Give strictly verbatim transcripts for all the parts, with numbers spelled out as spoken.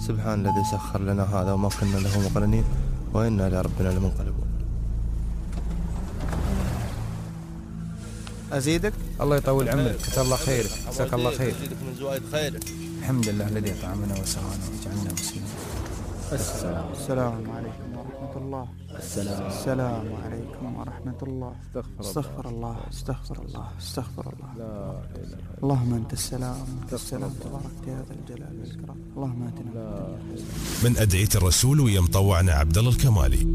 سبحان الذي سخر لنا هذا وما كنا له مقرنين وإنا لربنا لمنقلبون. أزيدك؟ الله يطول عمرك، كثر الله خيرك، جزاك الله خير. أزيدك من زوايد خيرك. الحمد لله الذي أطعمنا وسقانا وجعلنا مسلمين. السلام السلام عليكم ورحمة الله. السلام السلام عليكم ورحمة الله. استغفر الله استغفر الله استغفر الله. لا إله. اللهم أنت السلام وأنت السلام تبارك يا ذا الجلال والإكرام. اللهم آتنا من أدعية الرسول ويمطوعنا عبد الله الكمالي.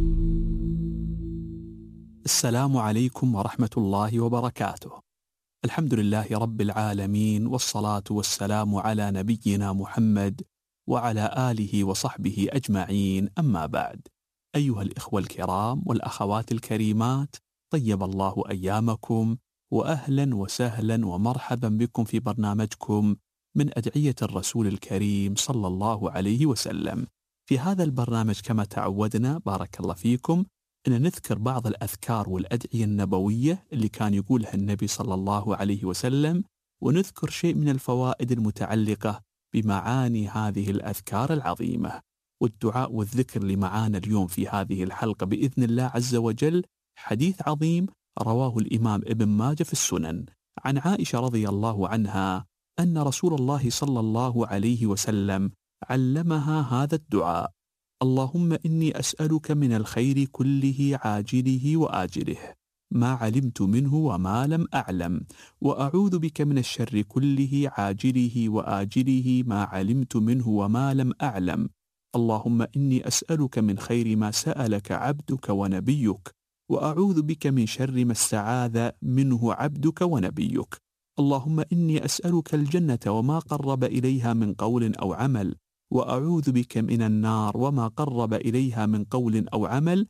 السلام عليكم ورحمة الله وبركاته. الحمد لله رب العالمين، والصلاة والسلام على نبينا محمد وعلى آله وصحبه أجمعين، أما بعد. أيها الإخوة الكرام والأخوات الكريمات، طيب الله أيامكم، وأهلا وسهلا ومرحبا بكم في برنامجكم من أدعية الرسول الكريم صلى الله عليه وسلم. في هذا البرنامج كما تعودنا بارك الله فيكم أن نذكر بعض الأذكار والأدعية النبوية اللي كان يقولها النبي صلى الله عليه وسلم، ونذكر شيء من الفوائد المتعلقة بمعاني هذه الأذكار العظيمة. والدعاء والذكر اللي معانا اليوم في هذه الحلقة بإذن الله عز وجل حديث عظيم رواه الإمام ابن ماجه في السنن عن عائشة رضي الله عنها أن رسول الله صلى الله عليه وسلم علمها هذا الدعاء: اللهم إني أسألك من الخير كله عاجله وآجله ما علمت منه وما لم أعلم، وأعوذ بك من الشر كله عاجله وآجله ما علمت منه وما لم أعلم. اللهم إني أسألك من خير ما سألك عبدك ونبيك، وأعوذ بك من شر ما استعاذ منه عبدك ونبيك. اللهم إني أسألك الجنة وما قرب إليها من قول أو عمل، وأعوذ بك من النار وما قرب إليها من قول أو عمل،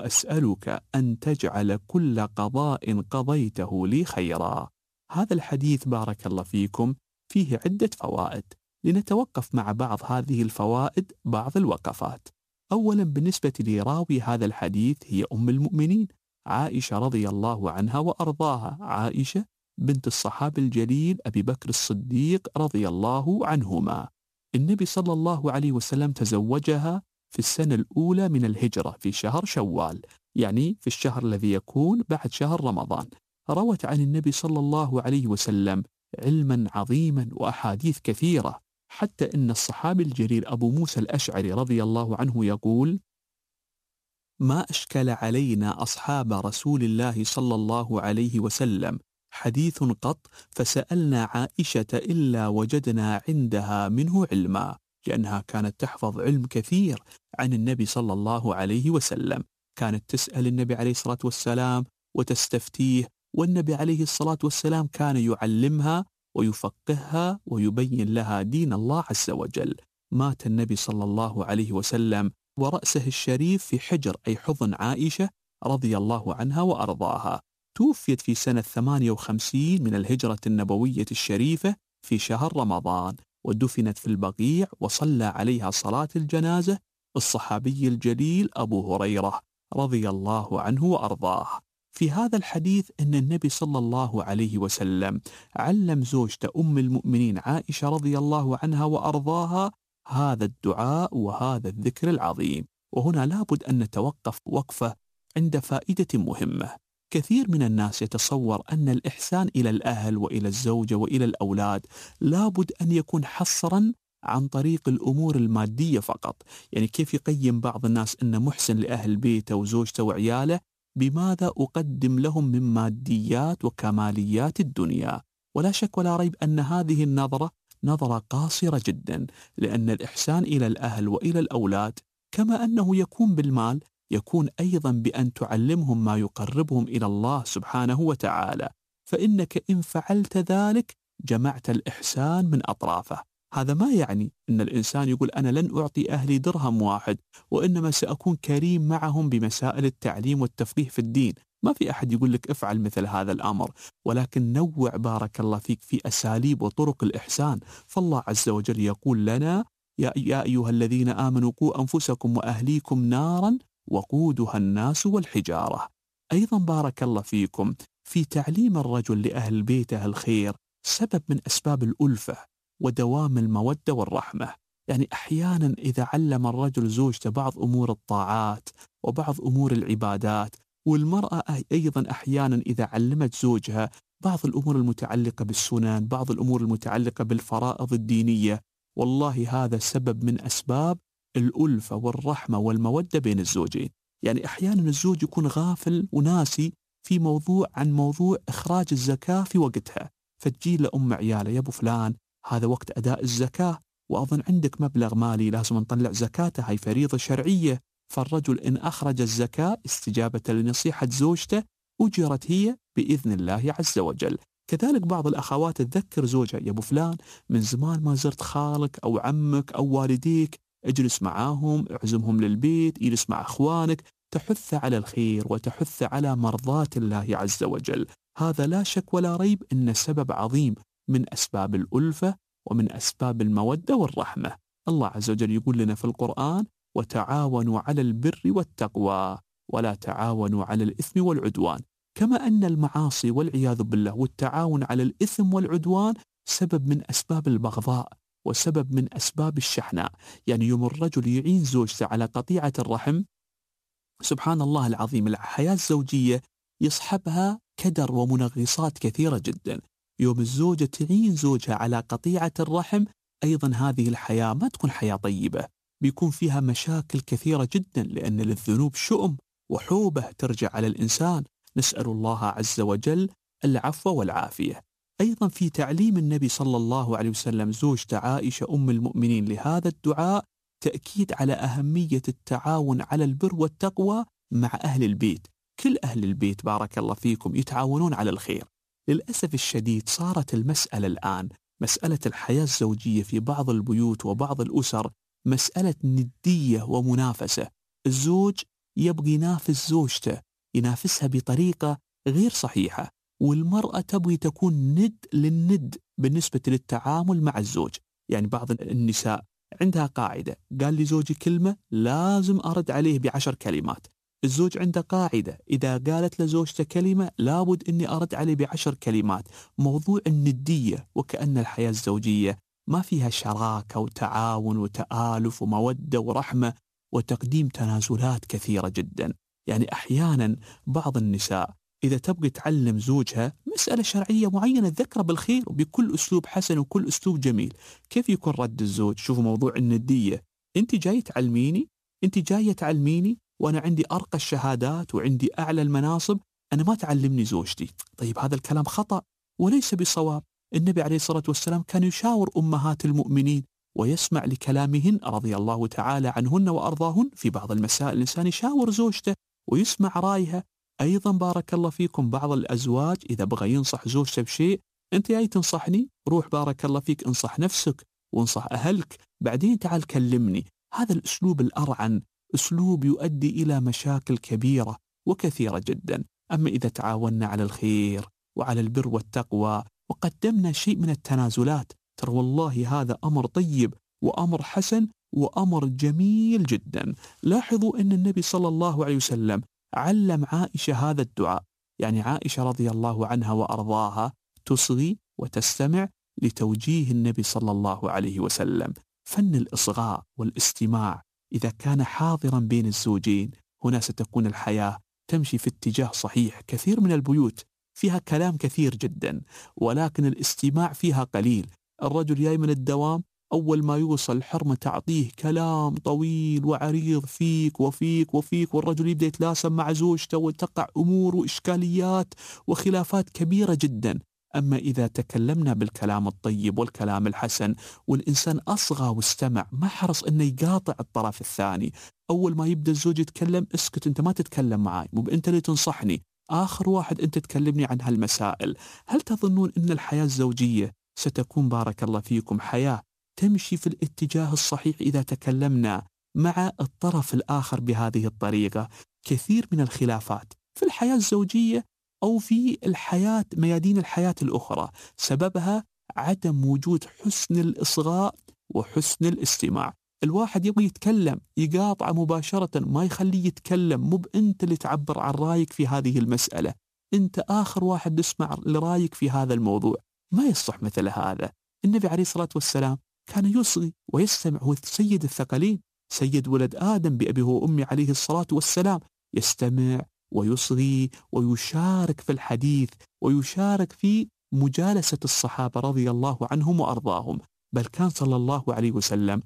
وأسألك أن تجعل كل قضاء قضيته لي خيرا. هذا الحديث بارك الله فيكم فيه عدة فوائد، لنتوقف مع بعض هذه الفوائد بعض الوقفات. أولا بالنسبة لراوي هذا الحديث هي أم المؤمنين عائشة رضي الله عنها وأرضاها، عائشة بنت الصحابي الجليل أبي بكر الصديق رضي الله عنهما. النبي صلى الله عليه وسلم تزوجها في السنة الأولى من الهجرة في شهر شوال، يعني في الشهر الذي يكون بعد شهر رمضان. روت عن النبي صلى الله عليه وسلم علما عظيما وأحاديث كثيرة، حتى إن الصحابي الجليل أبو موسى الأشعري رضي الله عنه يقول: ما أشكل علينا أصحاب رسول الله صلى الله عليه وسلم حديث قط فسألنا عائشة إلا وجدنا عندها منه علما، لأنها كانت تحفظ علم كثير عن النبي صلى الله عليه وسلم. كانت تسأل النبي عليه الصلاة والسلام وتستفتيه، والنبي عليه الصلاة والسلام كان يعلمها ويفقهها ويبين لها دين الله عز وجل. مات النبي صلى الله عليه وسلم ورأسه الشريف في حجر أي حضن عائشة رضي الله عنها وأرضاها. توفيت في سنة ثمانية وخمسين من الهجرة النبوية الشريفة في شهر رمضان، ودفنت في البقيع، وصلى عليها صلاة الجنازة الصحابي الجليل أبو هريرة رضي الله عنه وأرضاه. في هذا الحديث أن النبي صلى الله عليه وسلم علم زوجته أم المؤمنين عائشة رضي الله عنها وأرضاها هذا الدعاء وهذا الذكر العظيم. وهنا لابد أن نتوقف وقفة عند فائدة مهمة. كثير من الناس يتصور أن الإحسان إلى الأهل وإلى الزوجة وإلى الأولاد لابد أن يكون حصرا عن طريق الأمور المادية فقط. يعني كيف يقيم بعض الناس أنه محسن لأهل بيته وزوجته وعياله؟ بماذا أقدم لهم من ماديات وكماليات الدنيا؟ ولا شك ولا ريب أن هذه النظرة نظرة قاصرة جدا، لأن الإحسان إلى الأهل وإلى الأولاد كما أنه يكون بالمال يكون أيضا بأن تعلمهم ما يقربهم إلى الله سبحانه وتعالى، فإنك إن فعلت ذلك جمعت الإحسان من أطرافه. هذا ما يعني أن الإنسان يقول أنا لن أعطي أهلي درهم واحد، وإنما سأكون كريم معهم بمسائل التعليم والتفقيه في الدين. ما في أحد يقول لك افعل مثل هذا الأمر، ولكن نوع بارك الله فيك في أساليب وطرق الإحسان. فالله عز وجل يقول لنا: يا, يا أيها الذين آمنوا قوا أنفسكم وأهليكم نارا وقودها الناس والحجارة. أيضا بارك الله فيكم في تعليم الرجل لأهل بيته الخير سبب من أسباب الألفة ودوام المودة والرحمة. يعني أحيانا إذا علم الرجل زوجته بعض أمور الطاعات وبعض أمور العبادات، والمرأة أيضا أحيانا إذا علمت زوجها بعض الأمور المتعلقة بالسنن، بعض الأمور المتعلقة بالفرائض الدينية، والله هذا سبب من أسباب الألفة والرحمة والمودة بين الزوجين. يعني أحيانا الزوج يكون غافل وناسي في موضوع عن موضوع إخراج الزكاة في وقتها، فتجي لأم عياله: يا أبو فلان هذا وقت أداء الزكاة، وأظن عندك مبلغ مالي لازم نطلع زكاته، هاي فريضة شرعية. فالرجل إن أخرج الزكاة استجابة لنصيحة زوجته أجرت هي بإذن الله عز وجل. كذلك بعض الأخوات تذكر زوجها: يا أبو فلان من زمان ما زرت خالك أو عمك أو والديك، اجلس معاهم، اعزمهم للبيت، اجلس مع أخوانك، تحث على الخير وتحث على مرضاة الله عز وجل. هذا لا شك ولا ريب إن سبب عظيم من أسباب الألفة ومن أسباب المودة والرحمة. الله عز وجل يقول لنا في القرآن: وتعاونوا على البر والتقوى ولا تعاونوا على الإثم والعدوان. كما أن المعاصي والعياذ بالله والتعاون على الإثم والعدوان سبب من أسباب البغضاء وسبب من أسباب الشحناء. يعني يوم الرجل يعين زوجته على قطيعة الرحم، سبحان الله العظيم، الحياة الزوجية يصحبها كدر ومنغصات كثيرة جدا. يوم الزوجة تعين زوجها على قطيعة الرحم، أيضا هذه الحياة ما تكون حياة طيبة، بيكون فيها مشاكل كثيرة جدا، لأن للذنوب شؤم وحوبة ترجع على الإنسان. نسأل الله عز وجل العفو والعافية. أيضا في تعليم النبي صلى الله عليه وسلم زوجته عائشة أم المؤمنين لهذا الدعاء تأكيد على أهمية التعاون على البر والتقوى مع أهل البيت. كل أهل البيت بارك الله فيكم يتعاونون على الخير. للأسف الشديد صارت المسألة الآن مسألة الحياة الزوجية في بعض البيوت وبعض الأسر مسألة ندية ومنافسة. الزوج يبغي ينافس زوجته، ينافسها بطريقة غير صحيحة، والمرأة تبغي تكون ند للند بالنسبة للتعامل مع الزوج. يعني بعض النساء عندها قاعدة: قال لي زوجي كلمة لازم أرد عليه بعشر كلمات. الزوج عنده قاعدة: إذا قالت لزوجته كلمة لابد أني أرد عليه بعشر كلمات. موضوع الندية، وكأن الحياة الزوجية ما فيها شراكة وتعاون وتآلف ومودة ورحمة وتقديم تنازلات كثيرة جدا. يعني أحيانا بعض النساء إذا تبغي تعلم زوجها مسألة شرعية معينة تذكره بالخير وبكل أسلوب حسن وكل أسلوب جميل، كيف يكون رد الزوج؟ شوفوا موضوع الندية: أنت جاي تعلميني، أنت جاية تعلميني وأنا عندي أرقى الشهادات وعندي أعلى المناصب، أنا ما تعلمني زوجتي. طيب هذا الكلام خطأ وليس بصواب. النبي عليه الصلاة والسلام كان يشاور أمهات المؤمنين ويسمع لكلامهن رضي الله تعالى عنهن وأرضاهن. في بعض المسائل الإنسان يشاور زوجته ويسمع رأيها. أيضا بارك الله فيكم بعض الأزواج إذا بغى ينصح زوجته بشيء: أنت جاي تنصحني، روح بارك الله فيك انصح نفسك وانصح أهلك، بعدين تعال كلمني. هذا الأسلوب الأرعن أسلوب يؤدي إلى مشاكل كبيرة وكثيرة جدا. أما إذا تعاوننا على الخير وعلى البر والتقوى وقدمنا شيء من التنازلات، ترى والله هذا أمر طيب وأمر حسن وأمر جميل جدا. لاحظوا أن النبي صلى الله عليه وسلم علم عائشة هذا الدعاء. يعني عائشة رضي الله عنها وأرضاها تصغي وتستمع لتوجيه النبي صلى الله عليه وسلم. فن الإصغاء والاستماع إذا كان حاضرا بين الزوجين، هنا ستكون الحياة تمشي في اتجاه صحيح. كثير من البيوت فيها كلام كثير جدا ولكن الاستماع فيها قليل. الرجل جاي من الدوام، أول ما يوصل الحرمة تعطيه كلام طويل وعريض فيك وفيك وفيك، والرجل يبدأ يتلاسم مع زوجته وتقع أمور وإشكاليات وخلافات كبيرة جدا. أما إذا تكلمنا بالكلام الطيب والكلام الحسن والإنسان أصغى واستمع، ما حرص أنه يقاطع الطرف الثاني. أول ما يبدأ الزوج يتكلم: اسكت، أنت ما تتكلم معي، مو أنت اللي تنصحني، آخر واحد أنت تكلمني عن هالمسائل. هل تظنون أن الحياة الزوجية ستكون بارك الله فيكم حياة تمشي في الاتجاه الصحيح إذا تكلمنا مع الطرف الآخر بهذه الطريقة؟ كثير من الخلافات في الحياة الزوجية أو في الحياة ميادين الحياة الأخرى سببها عدم وجود حسن الإصغاء وحسن الاستماع. الواحد يبغى يتكلم يقاطع مباشرة، ما يخليه يتكلم. مو أنت اللي تعبر عن رأيك في هذه المسألة، أنت آخر واحد يسمع لرأيك في هذا الموضوع. ما يصح مثل هذا. النبي عليه الصلاة والسلام كان يصغي ويستمع. هو سيد الثقلين، سيد ولد آدم بأبيه وأمي عليه الصلاة والسلام، يستمع ويصغي ويشارك في الحديث ويشارك في مجالسة الصحابة رضي الله عنهم وأرضاهم. بل كان صلى الله عليه وسلم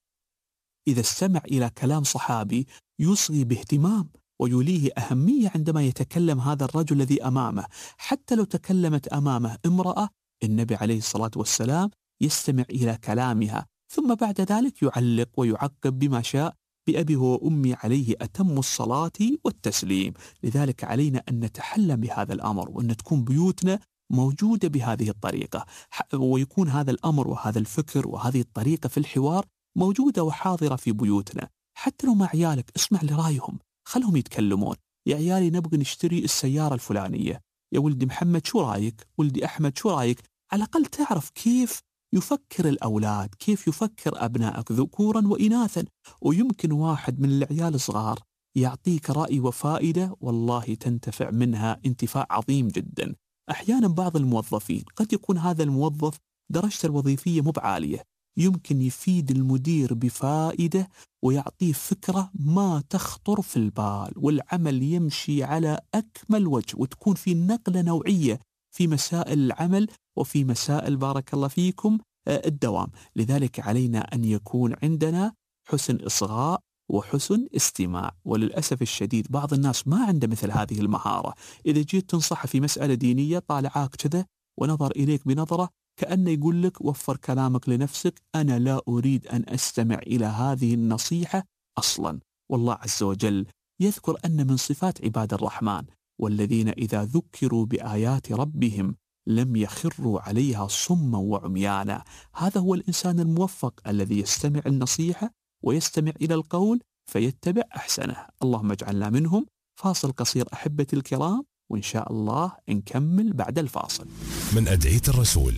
إذا استمع إلى كلام صحابي يصغي باهتمام ويليه أهمية عندما يتكلم هذا الرجل الذي أمامه. حتى لو تكلمت أمامه امرأة، النبي عليه الصلاة والسلام يستمع إلى كلامها، ثم بعد ذلك يعلق ويعقب بما شاء. بأبي وأمي عليه أتم الصلاة والتسليم. لذلك علينا أن نتحلم بهذا الأمر، وأن تكون بيوتنا موجودة بهذه الطريقة، ويكون هذا الأمر وهذا الفكر وهذه الطريقة في الحوار موجودة وحاضرة في بيوتنا. حتى لو مع عيالك اسمع لرأيهم، خلهم يتكلمون. يا عيالي نبغي نشتري السيارة الفلانية، يا ولدي محمد شو رأيك؟ ولدي أحمد شو رأيك؟ على الأقل تعرف كيف يفكر الأولاد، كيف يفكر أبنائك ذكورا وإناثا. ويمكن واحد من العيال الصغار يعطيك رأي وفائدة والله تنتفع منها انتفاع عظيم جدا. أحيانا بعض الموظفين قد يكون هذا الموظف درجته الوظيفية مو بعالية، يمكن يفيد المدير بفائدة ويعطيه فكرة ما تخطر في البال، والعمل يمشي على أكمل وجه، وتكون في نقلة نوعية في مسائل العمل وفي مسائل بارك الله فيكم الدوام. لذلك علينا أن يكون عندنا حسن إصغاء وحسن استماع. وللأسف الشديد بعض الناس ما عنده مثل هذه المهارة. إذا جيت تنصح في مسألة دينية طالعاك كذا ونظر إليك بنظرة كأنه يقول لك وفر كلامك لنفسك، أنا لا أريد أن أستمع إلى هذه النصيحة أصلا. والله عز وجل يذكر أن من صفات عباد الرحمن والذين إذا ذكروا بآيات ربهم لم يخروا عليها صما وعميانا. هذا هو الإنسان الموفق الذي يستمع النصيحة ويستمع إلى القول فيتبع أحسنه. اللهم اجعلنا منهم. فاصل قصير أحبتي الكرام، وإن شاء الله نكمل بعد الفاصل. من أدعية الرسول.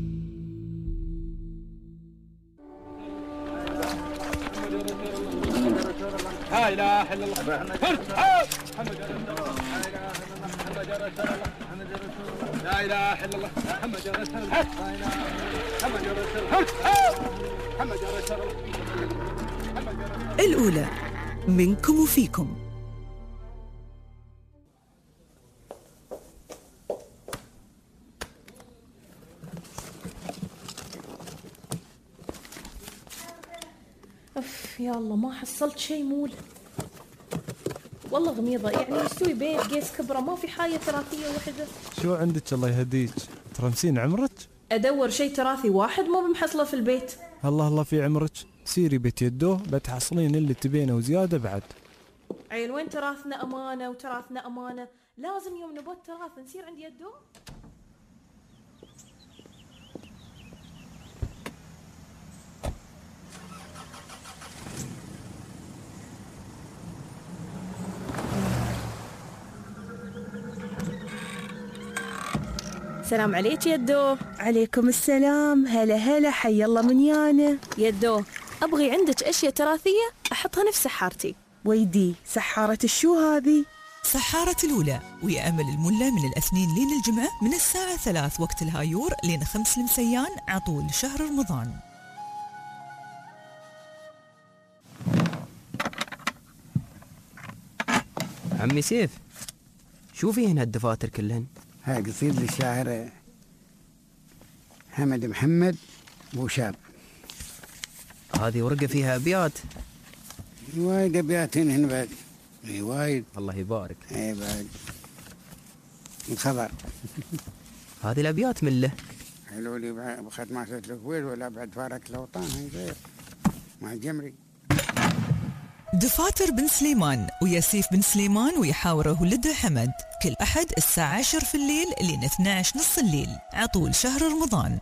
لا إله إلا الله محمد رسول الله. لا إله إلا الله محمد رسول الله. محمد رسول الله. محمد رسول الله. الأولى منكم وفيكم. أف يا الله ما حصلت شيء مول والله غميضة. يعني نسوي بيت قيس كبرى ما في حاجة تراثية وحدة. شو عندك الله يهديك؟ ترمسين عمرك؟ أدور شيء تراثي واحد ما بمحصله في البيت. الله الله في عمرك، سيري بيت يدوه بتحصلين اللي تبينه وزيادة بعد. عيل وين تراثنا أمانة وتراثنا أمانة، لازم يوم نبات تراث نصير عند يدوه. السلام عليك يدو. عليكم السلام. هلا هلا، حي الله من يانا. يدو أبغي عندك أشياء تراثية أحطها في سحارتي. ويدي سحارة الشو هذه؟ سحارة الأولى، ويأمل الملة من الاثنين لين الجمعة من الساعة ثلاث وقت الهايور لين خمس المسيان عطول شهر رمضان. عمي سيف، شوفي هنا الدفاتر كلهن. هاي قصيدة للشاعر حمد محمد بوشاب. هذه ورقة فيها أبيات. وايد أبيات هنا بعد. اي وايد. الله يبارك. اي بعد الخبر. هذه الأبيات من له. قالوا لي بخد ما صرت الكويت ولا بعد فارق الأوطان. هاي غير مع جمري. دفاتر بن سليمان وياسيف بن سليمان ويحاوره ولده حمد، كل أحد الساعة عشر في الليل لين اثني عشر نص الليل عطول شهر رمضان.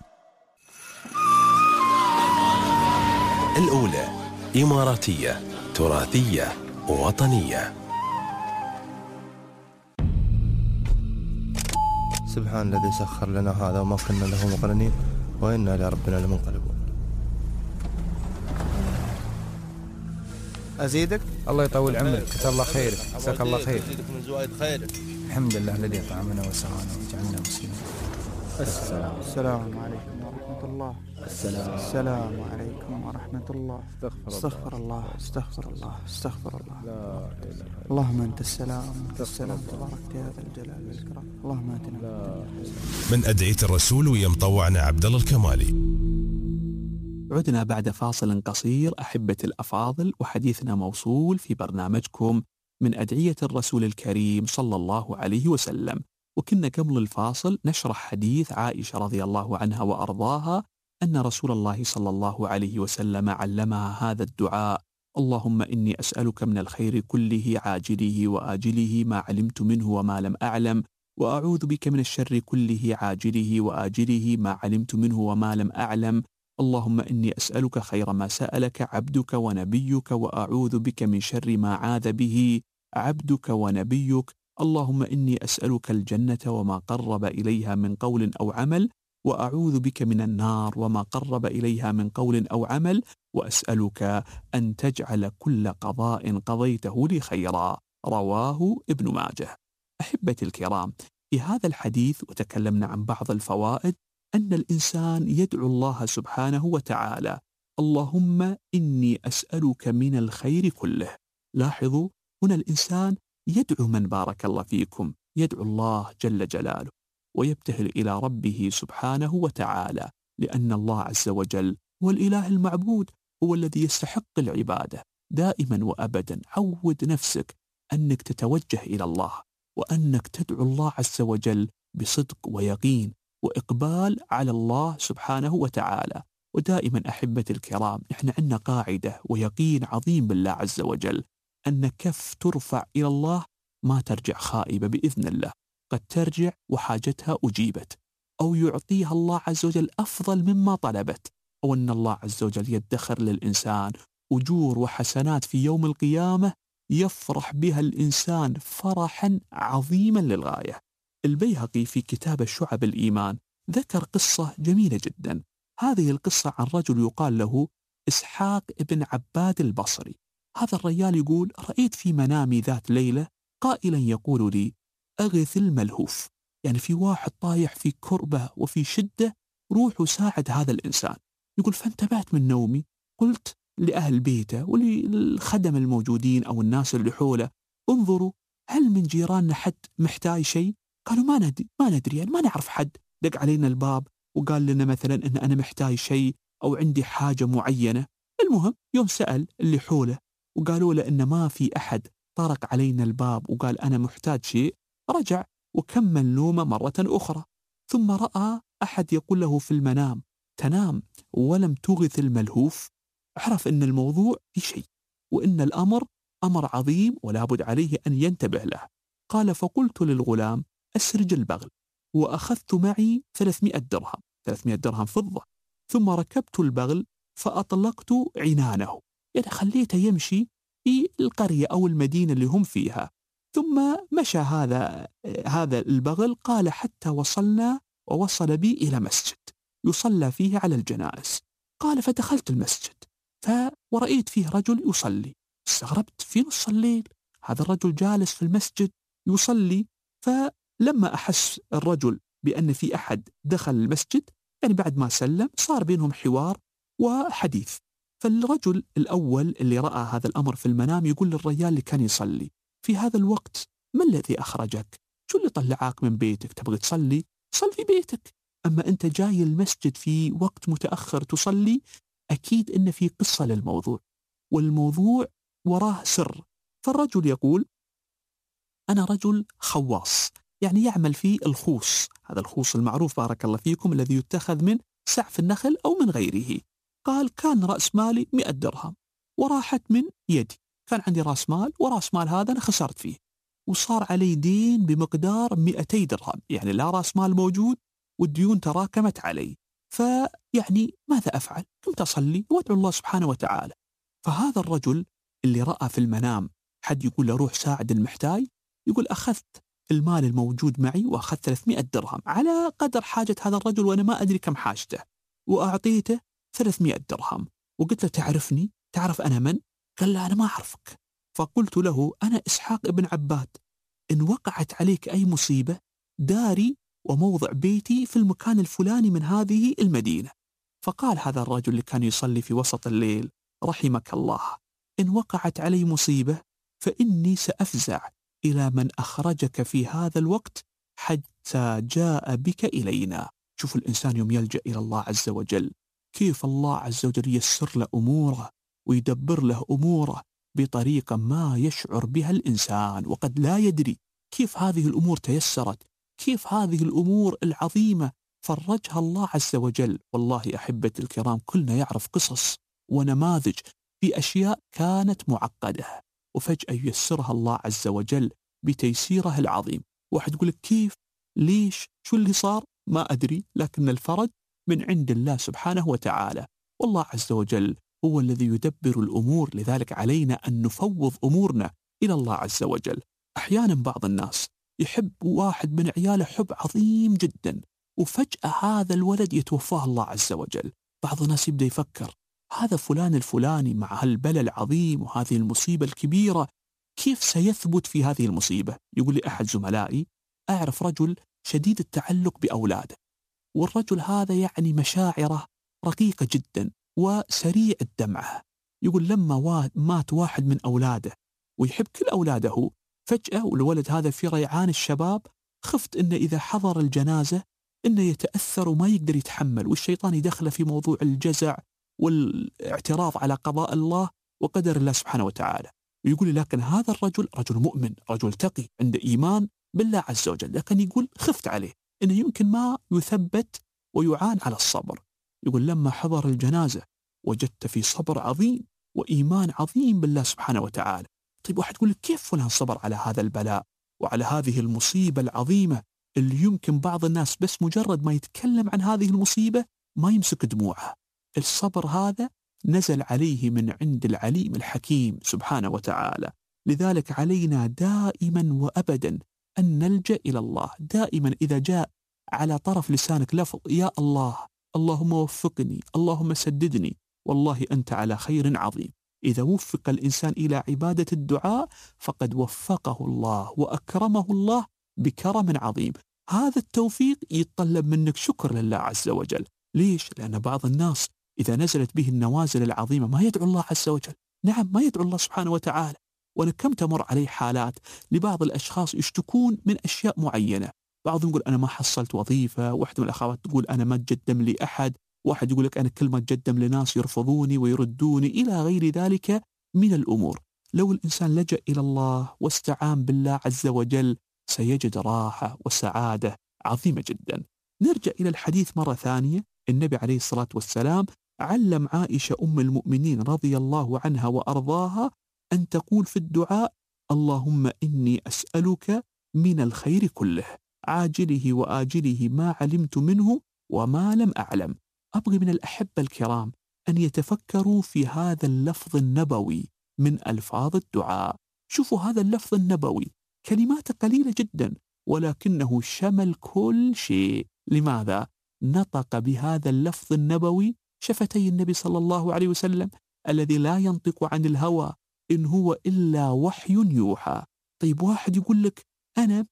الأولى إماراتية تراثية وطنية. سبحان الذي سخر لنا هذا وما كنا له مقرنين وإنا إلى ربنا لمنقلبون. أزيدك؟ الله يطول عمرك، كتب الله خيرك، جزاك الله خير. أزيدك من زوايد خيرك. الحمد لله الذي أطعمنا وسقانا وجعلنا مسلمين. السلام السلام عليكم. ورحمة الله. السلام السلام عليكم ورحمة الله. استغفر, استغفر الله استغفر الله استغفر الله. لا إله. اللهم أنت السلام وأنت السلام تبارك يا ذا الجلال والإكرام. اللهم آتنا من أدعية الرسول ويا مطوعنا عبد الله الكمالي. عدنا بعد فاصل قصير أحبة الأفاضل، وحديثنا موصول في برنامجكم من أدعية الرسول الكريم صلى الله عليه وسلم. وكنا قبل الفاصل نشرح حديث عائشة رضي الله عنها وأرضاها أن رسول الله صلى الله عليه وسلم علمها هذا الدعاء: اللهم إني أسألك من الخير كله عاجله وآجله ما علمت منه وما لم أعلم، وأعوذ بك من الشر كله عاجله وآجله ما علمت منه وما لم أعلم. اللهم إني أسألك خير ما سألك عبدك ونبيك، وأعوذ بك من شر ما عاذ به عبدك ونبيك. اللهم إني أسألك الجنة وما قرب إليها من قول أو عمل، وأعوذ بك من النار وما قرب إليها من قول أو عمل، وأسألك أن تجعل كل قضاء قضيته لي خيرا. رواه ابن ماجه. أحبتي الكرام، في هذا الحديث وتكلمنا عن بعض الفوائد أن الإنسان يدعو الله سبحانه وتعالى: اللهم إني أسألك من الخير كله. لاحظوا هنا الإنسان يدعو من بارك الله فيكم، يدعو الله جل جلاله ويبتهل إلى ربه سبحانه وتعالى، لأن الله عز وجل هو الإله المعبود، هو الذي يستحق العبادة. دائما وأبدا عود نفسك أنك تتوجه إلى الله، وأنك تدعو الله عز وجل بصدق ويقين وإقبال على الله سبحانه وتعالى. ودائما أحبتي الكرام، نحن عندنا قاعدة ويقين عظيم بالله عز وجل، أن كف ترفع إلى الله ما ترجع خائبة بإذن الله، قد ترجع وحاجتها أجيبت، أو يعطيها الله عز وجل أفضل مما طلبت، أو أن الله عز وجل يدخر للإنسان أجور وحسنات في يوم القيامة يفرح بها الإنسان فرحا عظيما للغاية. البيهقي في كتاب الشعب الإيمان ذكر قصة جميلة جدا. هذه القصة عن رجل يقال له إسحاق ابن عباد البصري. هذا الرجال يقول: رأيت في منامي ذات ليلة قائلا يقول لي: أغث الملهوف، يعني في واحد طايح في كربة وفي شدة، روح وساعد هذا الإنسان. يقول: فانتبهت من نومي، قلت لأهل بيته وللخدم الموجودين أو الناس اللي حوله: انظروا هل من جيراننا حد محتاج شيء؟ قالوا: ما ندري ما ندري يعني ما نعرف حد دق علينا الباب وقال لنا مثلا إن أنا محتاج شيء أو عندي حاجة معينة. المهم يوم سأل اللي حوله وقالوا له إن ما في أحد طرق علينا الباب وقال أنا محتاج شيء، رجع وكمل نومه مرة أخرى. ثم رأى أحد يقول له في المنام: تنام ولم تغث الملهوف. عرف أن الموضوع في شيء، وإن الأمر أمر عظيم ولا بد عليه أن ينتبه له. قال: فقلت للغلام: أسرج البغل، وأخذت معي ثلاثمائة درهم ثلاثمائة درهم فضة، ثم ركبت البغل فأطلقت عنانه، يعني خليته يمشي في القرية أو المدينة اللي هم فيها. ثم مشى هذا هذا البغل، قال: حتى وصلنا ووصل بي إلى مسجد يصلى فيه على الجنائز. قال: فدخلت المسجد ف ورأيت فيه رجل يصلي. استغربت، في نص الليل هذا الرجل جالس في المسجد يصلي. فلما أحس الرجل بأن في أحد دخل المسجد، يعني بعد ما سلم، صار بينهم حوار وحديث. فالرجل الأول اللي رأى هذا الأمر في المنام يقول للرجال اللي كان يصلي: في هذا الوقت ما الذي أخرجك؟ شو اللي طلعك من بيتك تبغي تصلي؟ صل في بيتك، أما أنت جاي المسجد في وقت متأخر تصلي، أكيد إن في قصة للموضوع، والموضوع وراه سر. فالرجل يقول: أنا رجل خواص، يعني يعمل في الخوص، هذا الخوص المعروف بارك الله فيكم الذي يتخذ من سعف النخل أو من غيره. قال: كان رأس مالي مئة درهم وراحت من يدي، كان عندي رأس مال ورأس مال هذا أنا خسرت فيه، وصار علي دين بمقدار مئتي درهم، يعني لا رأس مال موجود والديون تراكمت علي. فيعني ماذا أفعل؟ كنت أصلي وأدعو الله سبحانه وتعالى. فهذا الرجل اللي رأى في المنام حد يقول له روح ساعد المحتاج، يقول: أخذت المال الموجود معي وأخذت ثلاثمائة درهم على قدر حاجة هذا الرجل وأنا ما أدري كم حاجته، وأعطيته ثلاثمائة درهم، وقلت له: تعرفني؟ تعرف أنا من؟ قال: لا أنا ما أعرفك. فقلت له: أنا إسحاق ابن عباد، إن وقعت عليك أي مصيبة داري وموضع بيتي في المكان الفلاني من هذه المدينة. فقال هذا الرجل اللي كان يصلي في وسط الليل: رحمك الله، إن وقعت علي مصيبة فإني سأفزع إلى من أخرجك في هذا الوقت حتى جاء بك إلينا. شوف الإنسان يوم يلجأ إلى الله عز وجل كيف الله عز وجل يسر له أموره ويدبر له أموره بطريقة ما يشعر بها الإنسان، وقد لا يدري كيف هذه الأمور تيسرت، كيف هذه الأمور العظيمة فرجها الله عز وجل. والله أحبة الكرام كلنا يعرف قصص ونماذج في أشياء كانت معقدة وفجأة ييسرها الله عز وجل بتيسيره العظيم. واحد يقول لك كيف؟ ليش؟ شو اللي صار؟ ما أدري، لكن الفرج من عند الله سبحانه وتعالى، والله عز وجل هو الذي يدبر الأمور. لذلك علينا أن نفوض أمورنا إلى الله عز وجل. أحيانا بعض الناس يحب واحد من عياله حب عظيم جدا، وفجأة هذا الولد يتوفاه الله عز وجل. بعض الناس يبدأ يفكر هذا فلان الفلاني مع هالبلاء العظيم وهذه المصيبة الكبيرة كيف سيثبت في هذه المصيبة؟ يقول لي أحد زملائي: أعرف رجل شديد التعلق بأولاده، والرجل هذا يعني مشاعره رقيقة جدا وسريع الدمعة. يقول لما مات واحد من أولاده ويحب كل أولاده، فجأة والولد هذا في ريعان الشباب، خفت إنه إذا حضر الجنازة إنه يتأثر وما يقدر يتحمل، والشيطان يدخله في موضوع الجزع والاعتراض على قضاء الله وقدر الله سبحانه وتعالى. ويقول لي لكن هذا الرجل رجل مؤمن، رجل تقي، عنده إيمان بالله عز وجل، لكن يقول خفت عليه إنه يمكن ما يثبت ويعان على الصبر. يقول لما حضر الجنازة وجدت في صبر عظيم وإيمان عظيم بالله سبحانه وتعالى. طيب واحد يقول لك كيف فلان صبر على هذا البلاء وعلى هذه المصيبة العظيمة اللي يمكن بعض الناس بس مجرد ما يتكلم عن هذه المصيبة ما يمسك دموعه؟ الصبر هذا نزل عليه من عند العليم الحكيم سبحانه وتعالى. لذلك علينا دائما وأبدا أن نلجأ إلى الله. دائما إذا جاء على طرف لسانك لفظ يا الله، اللهم وفقني، اللهم سددني، والله أنت على خير عظيم. إذا وفق الإنسان إلى عبادة الدعاء فقد وفقه الله وأكرمه الله بكرم عظيم. هذا التوفيق يتطلب منك شكر لله عز وجل. ليش؟ لأن بعض الناس إذا نزلت به النوازل العظيمة ما يدعو الله عز وجل. نعم ما يدعو الله سبحانه وتعالى. وأنا كم تمر علي حالات لبعض الأشخاص يشتكون من أشياء معينة. بعضهم يقول أنا ما حصلت وظيفة، واحدة من الأخوات تقول أنا ما تقدم لي أحد، واحد يقول لك أنا كل ما تقدم لناس يرفضوني ويردوني، إلى غير ذلك من الأمور. لو الإنسان لجأ إلى الله واستعان بالله عز وجل سيجد راحة وسعادة عظيمة جدا. نرجع إلى الحديث مرة ثانية. النبي عليه الصلاة والسلام علم عائشة أم المؤمنين رضي الله عنها وأرضاها أن تقول في الدعاء: اللهم إني أسألك من الخير كله عاجله وآجله ما علمت منه وما لم أعلم. أبغي من الأحبة الكرام أن يتفكروا في هذا اللفظ النبوي من ألفاظ الدعاء. شوفوا هذا اللفظ النبوي كلمات قليلة جدا ولكنه شمل كل شيء. لماذا؟ نطق بهذا اللفظ النبوي شفتي النبي صلى الله عليه وسلم الذي لا ينطق عن الهوى إن هو إلا وحي يوحى. طيب واحد يقول لك أنا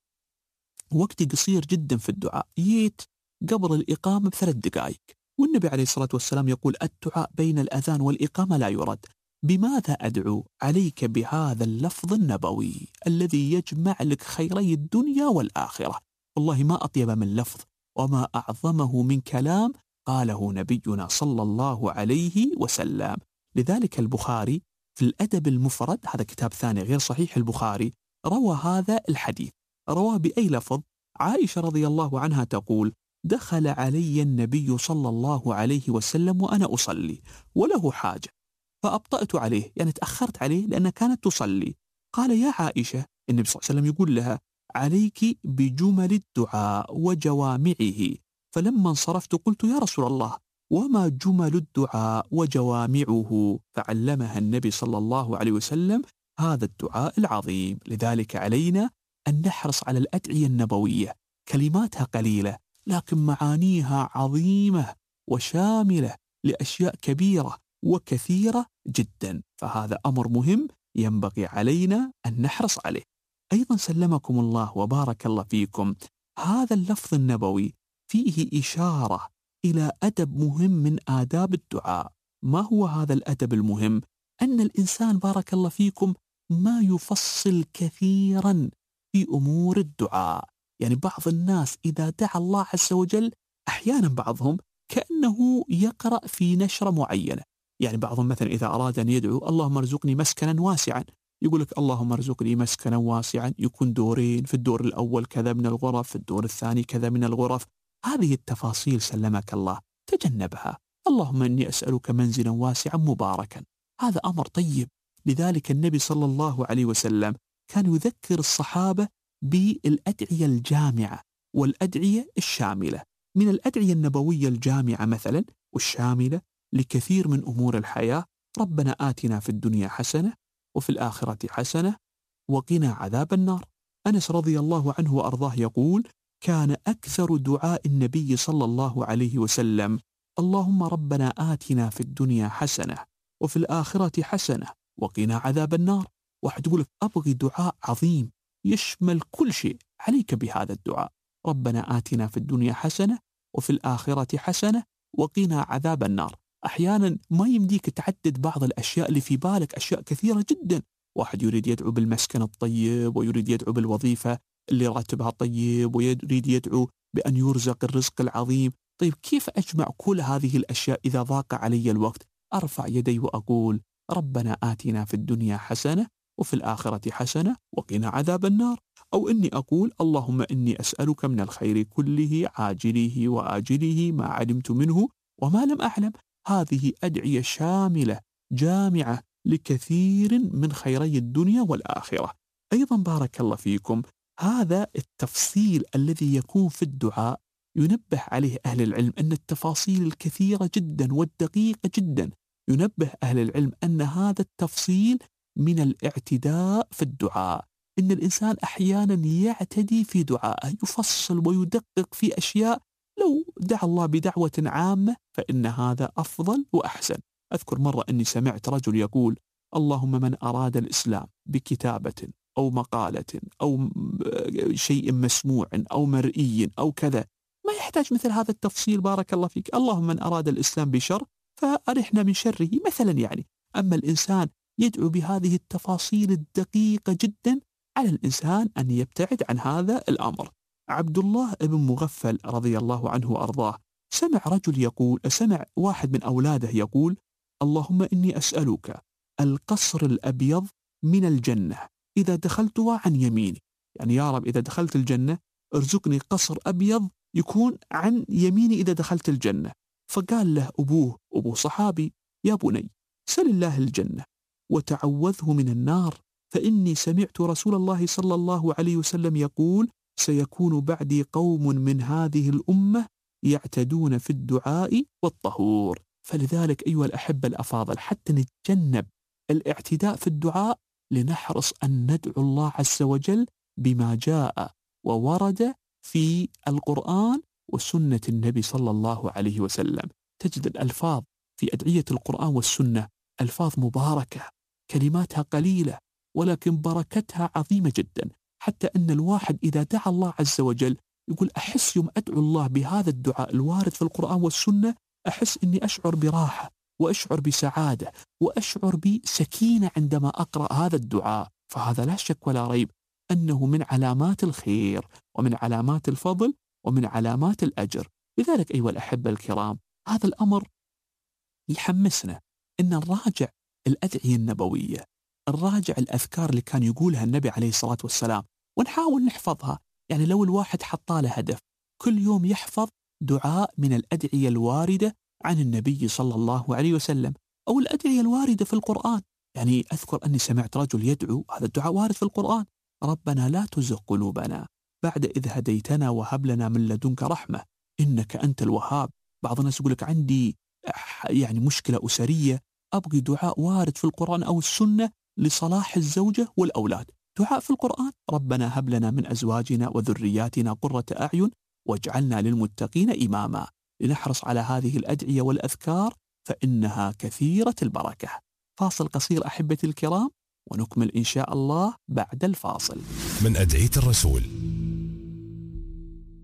وقتي قصير جدا في الدعاء، جيت قبل الإقامة بثلاث دقائق، والنبي عليه الصلاة والسلام يقول الدعاء بين الأذان والإقامة لا يرد. بماذا أدعو؟ عليك بهذا اللفظ النبوي الذي يجمع لك خيري الدنيا والآخرة. والله ما أطيب من لفظ وما أعظمه من كلام قاله نبينا صلى الله عليه وسلم. لذلك البخاري في الأدب المفرد، هذا كتاب ثاني غير صحيح البخاري، روى هذا الحديث. روى بأي لفظ؟ عائشة رضي الله عنها تقول: دخل علي النبي صلى الله عليه وسلم وأنا أصلي وله حاجة فأبطأت عليه، يعني تأخرت عليه لأنها كانت تصلي. قال: يا عائشة، النبي صلى الله عليه وسلم يقول لها: عليك بجمل الدعاء وجوامعه. فلما انصرفت قلت: يا رسول الله، وما جمل الدعاء وجوامعه؟ فعلمها النبي صلى الله عليه وسلم هذا الدعاء العظيم. لذلك علينا أن نحرص على الأدعية النبوية، كلماتها قليلة لكن معانيها عظيمة وشاملة لأشياء كبيرة وكثيرة جدا. فهذا أمر مهم ينبغي علينا أن نحرص عليه. أيضا سلمكم الله وبارك الله فيكم، هذا اللفظ النبوي فيه إشارة إلى أدب مهم من آداب الدعاء. ما هو هذا الأدب المهم؟ أن الإنسان بارك الله فيكم ما يفصل كثيرا في أمور الدعاء. يعني بعض الناس إذا دعا الله عز وجل أحيانا بعضهم كأنه يقرأ في نشرة معينة. يعني بعضهم مثلا إذا أراد أن يدعو اللهم ارزقني مسكنا واسعا، يقول لك اللهم ارزقني مسكنا واسعا، يكون دورين، في الدور الأول كذا من الغرف، في الدور الثاني كذا من الغرف. هذه التفاصيل سلمك الله تجنبها. اللهم إني أسألك منزلا واسعا مباركا، هذا أمر طيب. لذلك النبي صلى الله عليه وسلم كان يذكر الصحابة بالأدعية الجامعة والأدعية الشاملة. من الأدعية النبوية الجامعة مثلا والشاملة لكثير من أمور الحياة: ربنا آتنا في الدنيا حسنة وفي الآخرة حسنة وقنا عذاب النار. أنس رضي الله عنه وأرضاه يقول: كان أكثر دعاء النبي صلى الله عليه وسلم اللهم ربنا آتنا في الدنيا حسنة وفي الآخرة حسنة وقنا عذاب النار. واحد يقول لك أبغي دعاء عظيم يشمل كل شيء، عليك بهذا الدعاء: ربنا آتنا في الدنيا حسنة وفي الآخرة حسنة وقنا عذاب النار. أحيانا ما يمديك تعدد بعض الأشياء اللي في بالك، أشياء كثيرة جدا. واحد يريد يدعو بالمسكن الطيب، ويريد يدعو بالوظيفة اللي راتبها طيب، ويريد يدعو بأن يرزق الرزق العظيم. طيب كيف أجمع كل هذه الأشياء إذا ضاق علي الوقت؟ أرفع يدي وأقول ربنا آتنا في الدنيا حسنة وفي الآخرة حسنة وقنا عذاب النار. أو إني أقول اللهم إني أسألك من الخير كله عاجله وآجله ما علمت منه وما لم أعلم. هذه أدعية شاملة جامعة لكثير من خيري الدنيا والآخرة. أيضا بارك الله فيكم هذا التفصيل الذي يكون في الدعاء ينبه عليه أهل العلم، أن التفاصيل الكثيرة جدا والدقيقة جدا ينبه أهل العلم أن هذا التفصيل من الاعتداء في الدعاء. إن الإنسان أحيانا يعتدي في دعائه، يفصل ويدقق في أشياء. لو دعا الله بدعوة عامة فإن هذا أفضل وأحسن. أذكر مرة أني سمعت رجل يقول اللهم من أراد الإسلام بكتابة أو مقالة أو شيء مسموع أو مرئي أو كذا، ما يحتاج مثل هذا التفصيل بارك الله فيك. اللهم من أراد الإسلام بشر فأرحنا من شره مثلا. يعني أما الإنسان يدعو بهذه التفاصيل الدقيقة جدا، على الإنسان أن يبتعد عن هذا الأمر. عبد الله بن مغفل رضي الله عنه وأرضاه سمع رجل يقول، سمع واحد من أولاده يقول اللهم إني أسألك القصر الأبيض من الجنة إذا دخلتها عن يميني. يعني يا رب إذا دخلت الجنة ارزقني قصر أبيض يكون عن يميني إذا دخلت الجنة. فقال له أبوه، أبو صحابي: يا بني سل الله الجنة وتعوذه من النار، فإني سمعت رسول الله صلى الله عليه وسلم يقول سيكون بعدي قوم من هذه الأمة يعتدون في الدعاء والطهور. فلذلك أيها الأحبة الأفاضل حتى نتجنب الاعتداء في الدعاء لنحرص أن ندعو الله عز وجل بما جاء وورد في القرآن وسنة النبي صلى الله عليه وسلم. تجد الألفاظ في أدعية القرآن والسنة ألفاظ مباركة، كلماتها قليلة ولكن بركتها عظيمة جدا، حتى أن الواحد إذا دعا الله عز وجل يقول أحس يوم أدعو الله بهذا الدعاء الوارد في القرآن والسنة أحس أني أشعر براحة وأشعر بسعادة وأشعر بسكينة عندما أقرأ هذا الدعاء. فهذا لا شك ولا ريب أنه من علامات الخير ومن علامات الفضل ومن علامات الأجر. لذلك أيها الأحبة الكرام هذا الأمر يحمسنا أن نراجع الأدعية النبوية، نراجع الأذكار اللي كان يقولها النبي عليه الصلاة والسلام ونحاول نحفظها. يعني لو الواحد حط له هدف كل يوم يحفظ دعاء من الأدعية الواردة عن النبي صلى الله عليه وسلم أو الأدعية الواردة في القرآن. يعني أذكر أني سمعت رجل يدعو، هذا الدعاء وارد في القرآن: ربنا لا تزغ قلوبنا بعد إذ هديتنا وهب لنا من لدنك رحمة إنك أنت الوهاب. بعض الناس يقول لك عندي يعني مشكلة أسرية، أبغي دعاء وارد في القرآن أو السنة لصلاح الزوجة والأولاد. دعاء في القرآن: ربنا هب لنا من أزواجنا وذرياتنا قرة أعين واجعلنا للمتقين إماما. لنحرص على هذه الأدعية والأذكار فإنها كثيرة البركة. فاصل قصير أحبتي الكرام ونكمل إن شاء الله بعد الفاصل. من أدعية الرسول.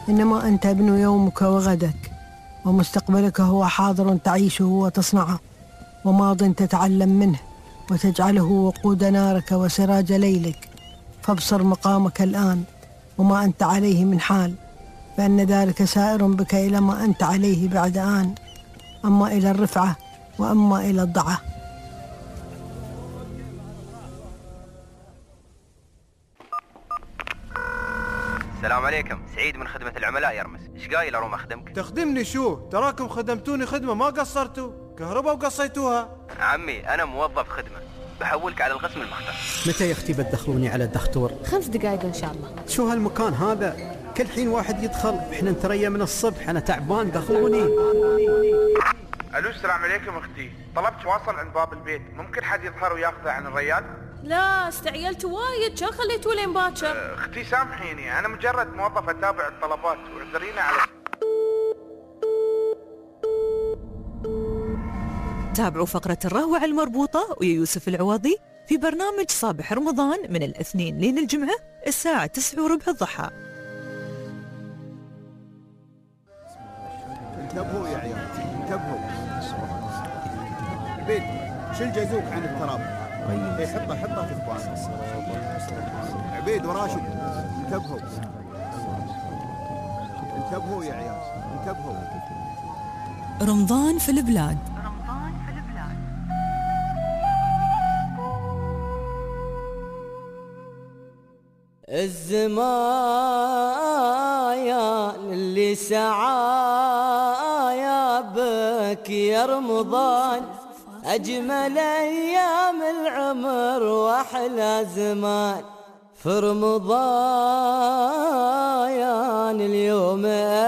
إنما أنت ابن يومك وغدك، ومستقبلك هو حاضر تعيشه وتصنعه، وماض تتعلم منه وتجعله وقود نارك وسراج ليلك. فابصر مقامك الآن وما أنت عليه من حال، فإن ذلك سائر بك إلى ما أنت عليه بعد آن، أما إلى الرفعة وأما إلى الضعة. السلام عليكم، سعيد من خدمة العملاء يرمس. ايش قايل اروم اخدمك؟ تخدمني شو؟ تراكم خدمتوني خدمة ما قصرتوا، كهرباء وقصيتوها. عمي انا موظف خدمة، بحولك على القسم المختص. متى يا اختي بتدخلوني على الدكتور؟ خمس دقائق ان شاء الله. شو هالمكان هذا؟ كل حين واحد يدخل، احنا نتريا من الصبح، انا تعبان دخلوني. الو السلام عليكم اختي، طلبت واصل عند باب البيت، ممكن حد يظهر وياخذه عن الريال؟ لا استعجلت وايد، كان خليته لين باكر. اختي سامحيني، انا مجرد موظف اتابع الطلبات، واعذرينا على. تابعوا فقرة الرهوة المربوطة ويا يوسف العوضي في برنامج صباح رمضان من الاثنين لين الجمعة الساعة تسعة وربع الضحى. انتبهوا يا عيال، انتبهوا. البيت شيل جازوك عن التراب. اي حطه حطه في اخوانك. عبيد وراشد انتبهوا. انتبهوا يا عيال، انتبهوا. رمضان في البلاد. الزمايا اللي سعايا بك يا رمضان، أجمل أيام العمر وأحلى زمان. في رمضان اليوم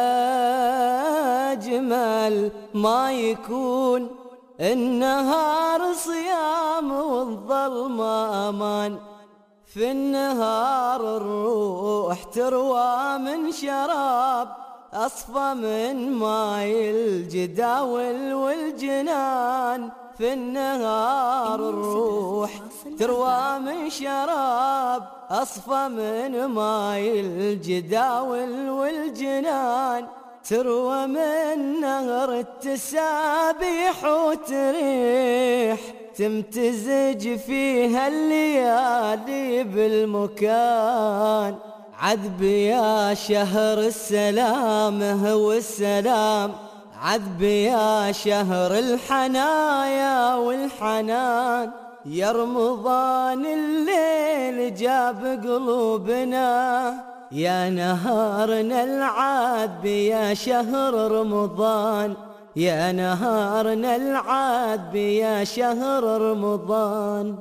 أجمل ما يكون، النهار صيام والظلمة أمان. في النهار الروح تروى من شراب، أصفى من ماي الجداول والجنان. في النهار الروح تروى من شراب، أصفى من ماي الجداول والجنان. تروى من نهر التسابيح وتريح، تمتزج فيها الليالي بالمكان. عذب يا شهر السلام هو السلام، عذب يا شهر الحنايا والحنان. يا رمضان الليل جاب قلوبنا، يا نهارنا العذب يا شهر رمضان. يا نهارنا العذب يا شهر رمضان.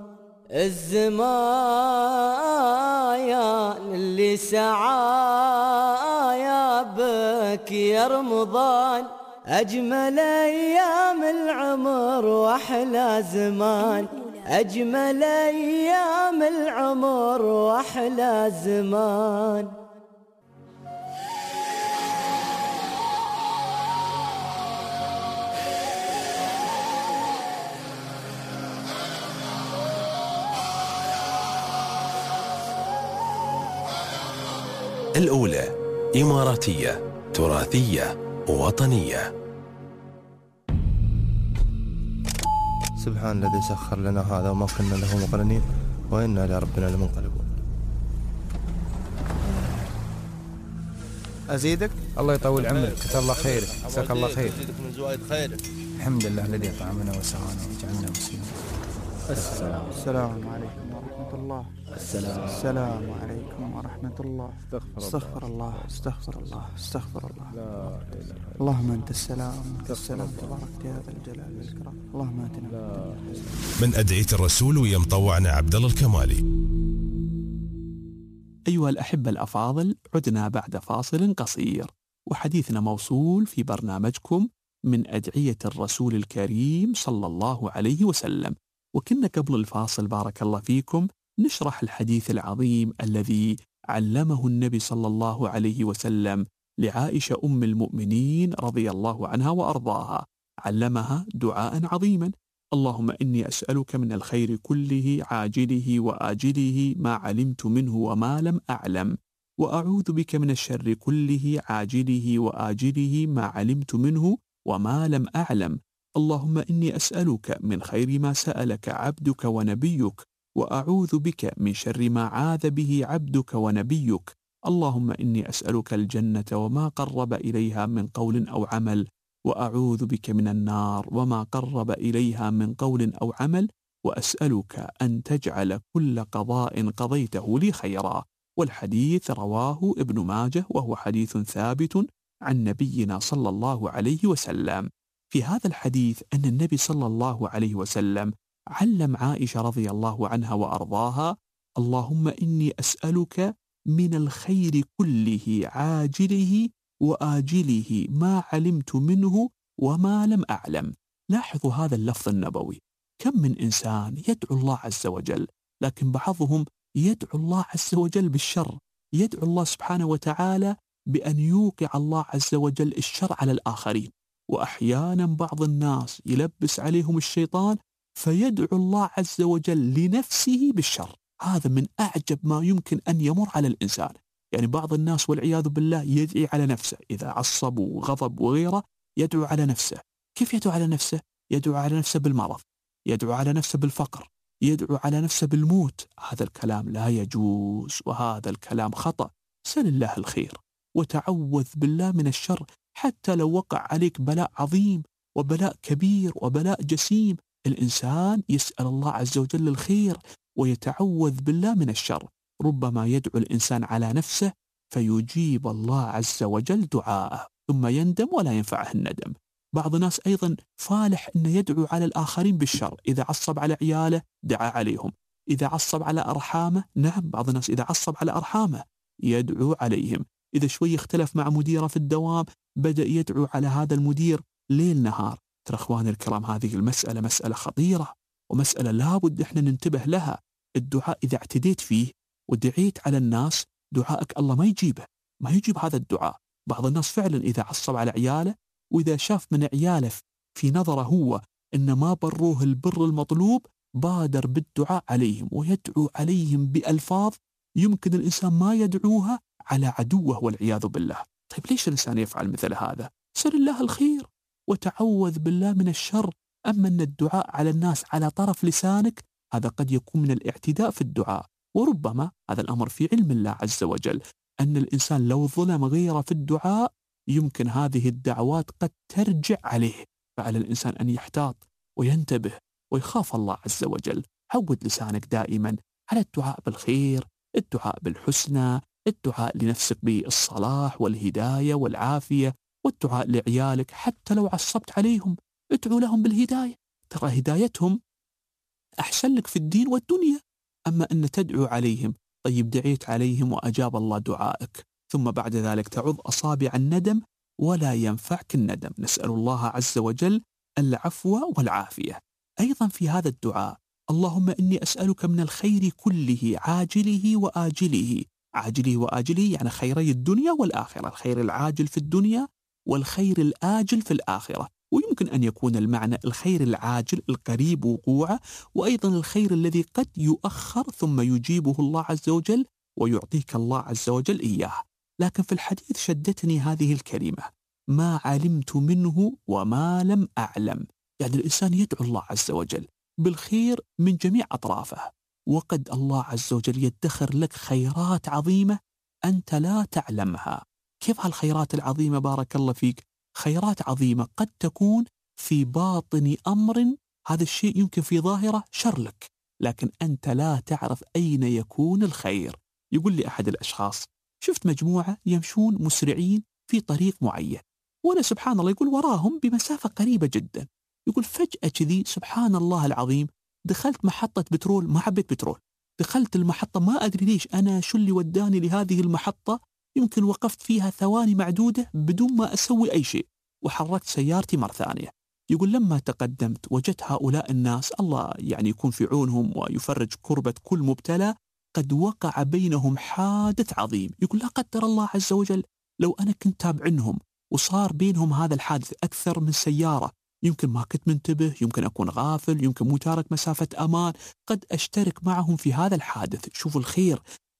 الزمايا اللي سعايا بك يا رمضان، أجمل أيام العمر وأحلى زمان. أجمل أيام العمر وأحلى زمان. الأولى إماراتية تراثية وطنية. سبحان الذي سخر لنا هذا وما كنا له مقرنين وإنا إلى ربنا لمنقلبون. أزيدك؟ الله يطول عمرك، كتب الله خيرك، جزاك الله خير. أزيدك من زوايد خيرك. الحمد لله الذي أطعمنا وسقانا وجعلنا مسلمين. السلام السلام عليكم ورحمة الله. السلام السلام عليكم ورحمة الله. استغفر الله استغفر الله استغفر الله. لا اللهم أنت السلام أنت السلام تبارك يا ذا الجلال والإكرام. اللهم آتنا من أدعية الرسول ويا مطوعنا عبد الله الكمالي. أيها الأحبة الأفاضل، عدنا بعد فاصل قصير وحديثنا موصول في برنامجكم من أدعية الرسول الكريم صلى الله عليه وسلم. وكنا قبل الفاصل بارك الله فيكم نشرح الحديث العظيم الذي علمه النبي صلى الله عليه وسلم لعائشة أم المؤمنين رضي الله عنها وأرضاها. علمها دعاء عظيما: اللهم إني أسألك من الخير كله عاجله وآجله ما علمت منه وما لم أعلم، وأعوذ بك من الشر كله عاجله وآجله ما علمت منه وما لم أعلم. اللهم إني أسألك من خير ما سألك عبدك ونبيك، وأعوذ بك من شر ما عاذ به عبدك ونبيك. اللهم إني أسألك الجنة وما قرب إليها من قول أو عمل، وأعوذ بك من النار وما قرب إليها من قول أو عمل، وأسألك أن تجعل كل قضاء قضيته لي خيرا. والحديث رواه ابن ماجه، وهو حديث ثابت عن نبينا صلى الله عليه وسلم. في هذا الحديث أن النبي صلى الله عليه وسلم علم عائشة رضي الله عنها وأرضاها: اللهم إني أسألك من الخير كله عاجله وآجله ما علمت منه وما لم أعلم. لاحظوا هذا اللفظ النبوي، كم من إنسان يدعو الله عز وجل، لكن بعضهم يدعو الله عز وجل بالشر، يدعو الله سبحانه وتعالى بأن يوقع الله عز وجل الشر على الآخرين. وأحيانا بعض الناس يلبس عليهم الشيطان فيدعو الله عز وجل لنفسه بالشر. هذا من أعجب ما يمكن أن يمر على الإنسان. يعني بعض الناس والعياذ بالله يدعي على نفسه، إذا عصب وغضب وغيره يدعو على نفسه. كيف يدعو على نفسه؟ يدعو على نفسه بالمرض، يدعو على نفسه بالفقر، يدعو على نفسه بالموت. هذا الكلام لا يجوز، وهذا الكلام خطأ. سل الله الخير وتعوذ بالله من الشر. حتى لو وقع عليك بلاء عظيم وبلاء كبير وبلاء جسيم، الإنسان يسأل الله عز وجل الخير ويتعوذ بالله من الشر. ربما يدعو الإنسان على نفسه فيجيب الله عز وجل دعاءه ثم يندم ولا ينفعه الندم. بعض الناس أيضا فالح أنه يدعو على الآخرين بالشر. إذا عصب على عياله دعا عليهم، إذا عصب على أرحامه، نعم بعض الناس إذا عصب على أرحامه يدعو عليهم، إذا شوي اختلف مع مديره في الدوام بدأ يدعو على هذا المدير ليل نهار. ترى أخواني الكرام، هذه المسألة مسألة خطيرة ومسألة لابد إحنا ننتبه لها. الدعاء إذا اعتديت فيه ودعيت على الناس، دعائك الله ما يجيبه، ما يجيب هذا الدعاء. بعض الناس فعلا إذا عصب على عياله وإذا شاف من عياله في نظره هو إن ما بروه البر المطلوب، بادر بالدعاء عليهم ويدعو عليهم بألفاظ يمكن الإنسان ما يدعوها على عدوه والعياذ بالله. طيب ليش الإنسان يفعل مثل هذا؟ سل الله الخير وتعوذ بالله من الشر. أما أن الدعاء على الناس على طرف لسانك هذا قد يكون من الاعتداء في الدعاء، وربما هذا الأمر في علم الله عز وجل أن الإنسان لو ظلم غيره في الدعاء يمكن هذه الدعوات قد ترجع عليه. فعلى الإنسان أن يحتاط وينتبه ويخاف الله عز وجل. عود لسانك دائما على الدعاء بالخير، الدعاء بالحسنى، الدعاء لنفسك بالصلاح والهداية والعافية، والدعاء لعيالك حتى لو عصبت عليهم ادعو لهم بالهداية. ترى هدايتهم أحسن لك في الدين والدنيا. أما أن تدعو عليهم، طيب دعيت عليهم وأجاب الله دعائك، ثم بعد ذلك تعض أصابع الندم ولا ينفعك الندم. نسأل الله عز وجل العفو والعافية. أيضا في هذا الدعاء: اللهم إني أسألك من الخير كله عاجله وآجله. عاجله وآجله يعني خيري الدنيا والآخرة، الخير العاجل في الدنيا والخير الآجل في الآخرة. ويمكن أن يكون المعنى الخير العاجل القريب وقوعه، وأيضا الخير الذي قد يؤخر ثم يجيبه الله عز وجل ويعطيك الله عز وجل إياه. لكن في الحديث شدتني هذه الكلمة: ما علمت منه وما لم أعلم. يعني الإنسان يدعو الله عز وجل بالخير من جميع أطرافه، وقد الله عز وجل يدخر لك خيرات عظيمة أنت لا تعلمها. كيف هالخيرات العظيمة؟ بارك الله فيك. خيرات عظيمة قد تكون في باطن أمر، هذا الشيء يمكن في ظاهرة شر لك، لكن أنت لا تعرف أين يكون الخير. يقول لي أحد الأشخاص: شفت مجموعة يمشون مسرعين في طريق معين، وأنا سبحان الله يقول وراهم بمسافة قريبة جدا. يقول فجأة كذي سبحان الله العظيم دخلت محطة بترول، ما حبيت بترول، دخلت المحطة ما أدري ليش، أنا شو اللي وداني لهذه المحطة، يمكن وقفت فيها ثواني معدودة بدون ما أسوي أي شيء، وحركت سيارتي مرة ثانية. يقول لما تقدمت وجدت هؤلاء الناس، الله يعني يكون في عونهم ويفرج كربة كل مبتلى، قد وقع بينهم حادث عظيم. يقول لا قدر الله عز وجل لو أنا كنت تابعنهم وصار بينهم هذا الحادث أكثر من سيارة، يمكن ما كنت منتبه، يمكن أكون غافل، يمكن مو تارك مسافة أمان، قد أشترك معهم في هذا الحادث. شوفوا الخير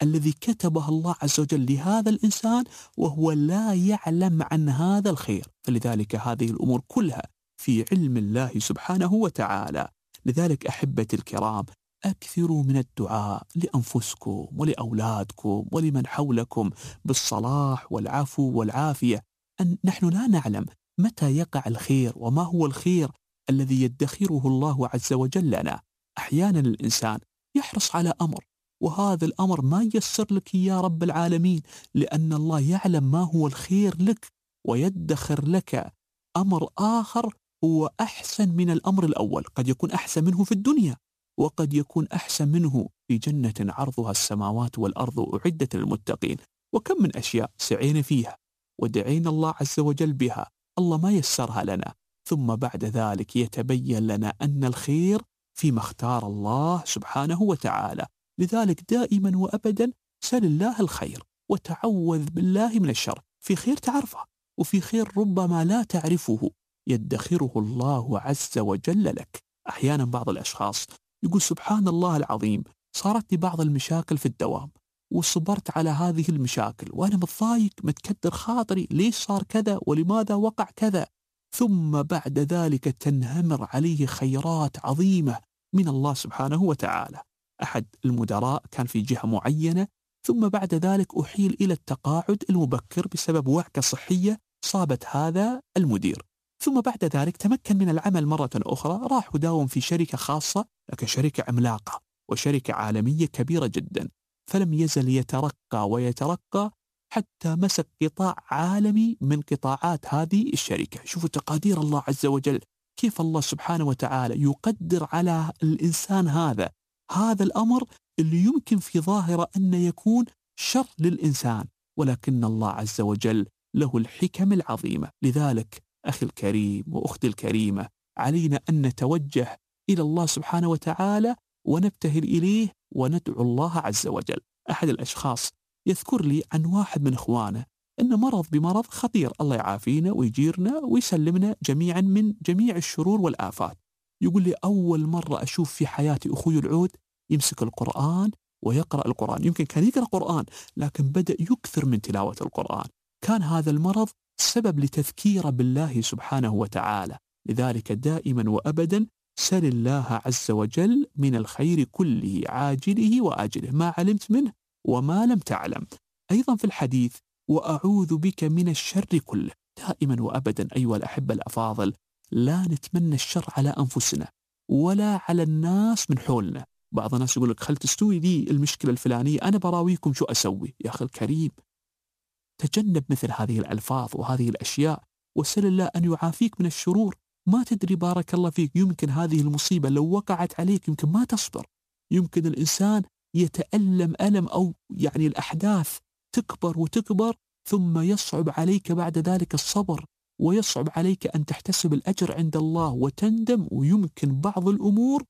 الذي كتبه الله عز وجل لهذا الإنسان وهو لا يعلم عن هذا الخير. فلذلك هذه الأمور كلها في علم الله سبحانه وتعالى. لذلك أحبتي الكرام، أكثروا من الدعاء لأنفسكم ولأولادكم ولمن حولكم بالصلاح والعفو والعافية. أن نحن لا نعلم متى يقع الخير وما هو الخير الذي يدخره الله عز وجل لنا. أحيانا الإنسان يحرص على أمر وهذا الأمر ما ييسر لك يا رب العالمين، لأن الله يعلم ما هو الخير لك ويدخر لك أمر آخر هو أحسن من الأمر الأول. قد يكون أحسن منه في الدنيا وقد يكون أحسن منه في جنة عرضها السماوات والأرض أعدت للمتقين. وكم من أشياء سعينا فيها ودعينا الله عز وجل بها، الله ما يسرها لنا، ثم بعد ذلك يتبين لنا أن الخير فيما اختار الله سبحانه وتعالى. لذلك دائما وأبدا سل الله الخير وتعوذ بالله من الشر. في خير تعرفه وفي خير ربما لا تعرفه يدخره الله عز وجل لك. أحيانا بعض الأشخاص يقول سبحان الله العظيم، صارت لي بعض المشاكل في الدوام وصبرت على هذه المشاكل وأنا متضايق متكدر خاطري، ليش صار كذا ولماذا وقع كذا؟ ثم بعد ذلك تنهمر عليه خيرات عظيمة من الله سبحانه وتعالى. أحد المدراء كان في جهة معينة ثم بعد ذلك أحيل إلى التقاعد المبكر بسبب وعكة صحية صابت هذا المدير، ثم بعد ذلك تمكن من العمل مرة أخرى، راح وداوم في شركة خاصة لكن شركة عملاقة وشركة عالمية كبيرة جدا، فلم يزل يترقى ويترقى حتى مسك قطاع عالمي من قطاعات هذه الشركة. شوفوا تقادير الله عز وجل، كيف الله سبحانه وتعالى يقدر على الإنسان هذا هذا الأمر اللي يمكن في ظاهرة أن يكون شر للإنسان، ولكن الله عز وجل له الحكم العظيمة. لذلك أخي الكريم وأختي الكريمة، علينا أن نتوجه إلى الله سبحانه وتعالى ونبتهل إليه وندعو الله عز وجل. أحد الأشخاص يذكر لي عن واحد من إخوانه أن مرض بمرض خطير، الله يعافينا ويجيرنا ويسلمنا جميعا من جميع الشرور والآفات. يقول لي أول مرة أشوف في حياتي أخوي العود يمسك القرآن ويقرأ القرآن. يمكن كان يقرأ قرآن لكن بدأ يكثر من تلاوة القرآن. كان هذا المرض سبب لتذكيره بالله سبحانه وتعالى. لذلك دائما وأبدا سل الله عز وجل من الخير كله عاجله وآجله ما علمت منه وما لم تعلم. أيضا في الحديث وأعوذ بك من الشر كله. دائما وأبدا أيها الأحبة الأفاضل لا نتمنى الشر على أنفسنا ولا على الناس من حولنا. بعض الناس يقول لك خل تستوي لي المشكلة الفلانية أنا براويكم شو أسوي. يا أخي الكريم تجنب مثل هذه الألفاظ وهذه الأشياء وسل الله أن يعافيك من الشرور. ما تدري بارك الله فيك، يمكن هذه المصيبة لو وقعت عليك يمكن ما تصبر، يمكن الإنسان يتألم ألم أو يعني الأحداث تكبر وتكبر ثم يصعب عليك بعد ذلك الصبر ويصعب عليك أن تحتسب الأجر عند الله وتندم، ويمكن بعض الأمور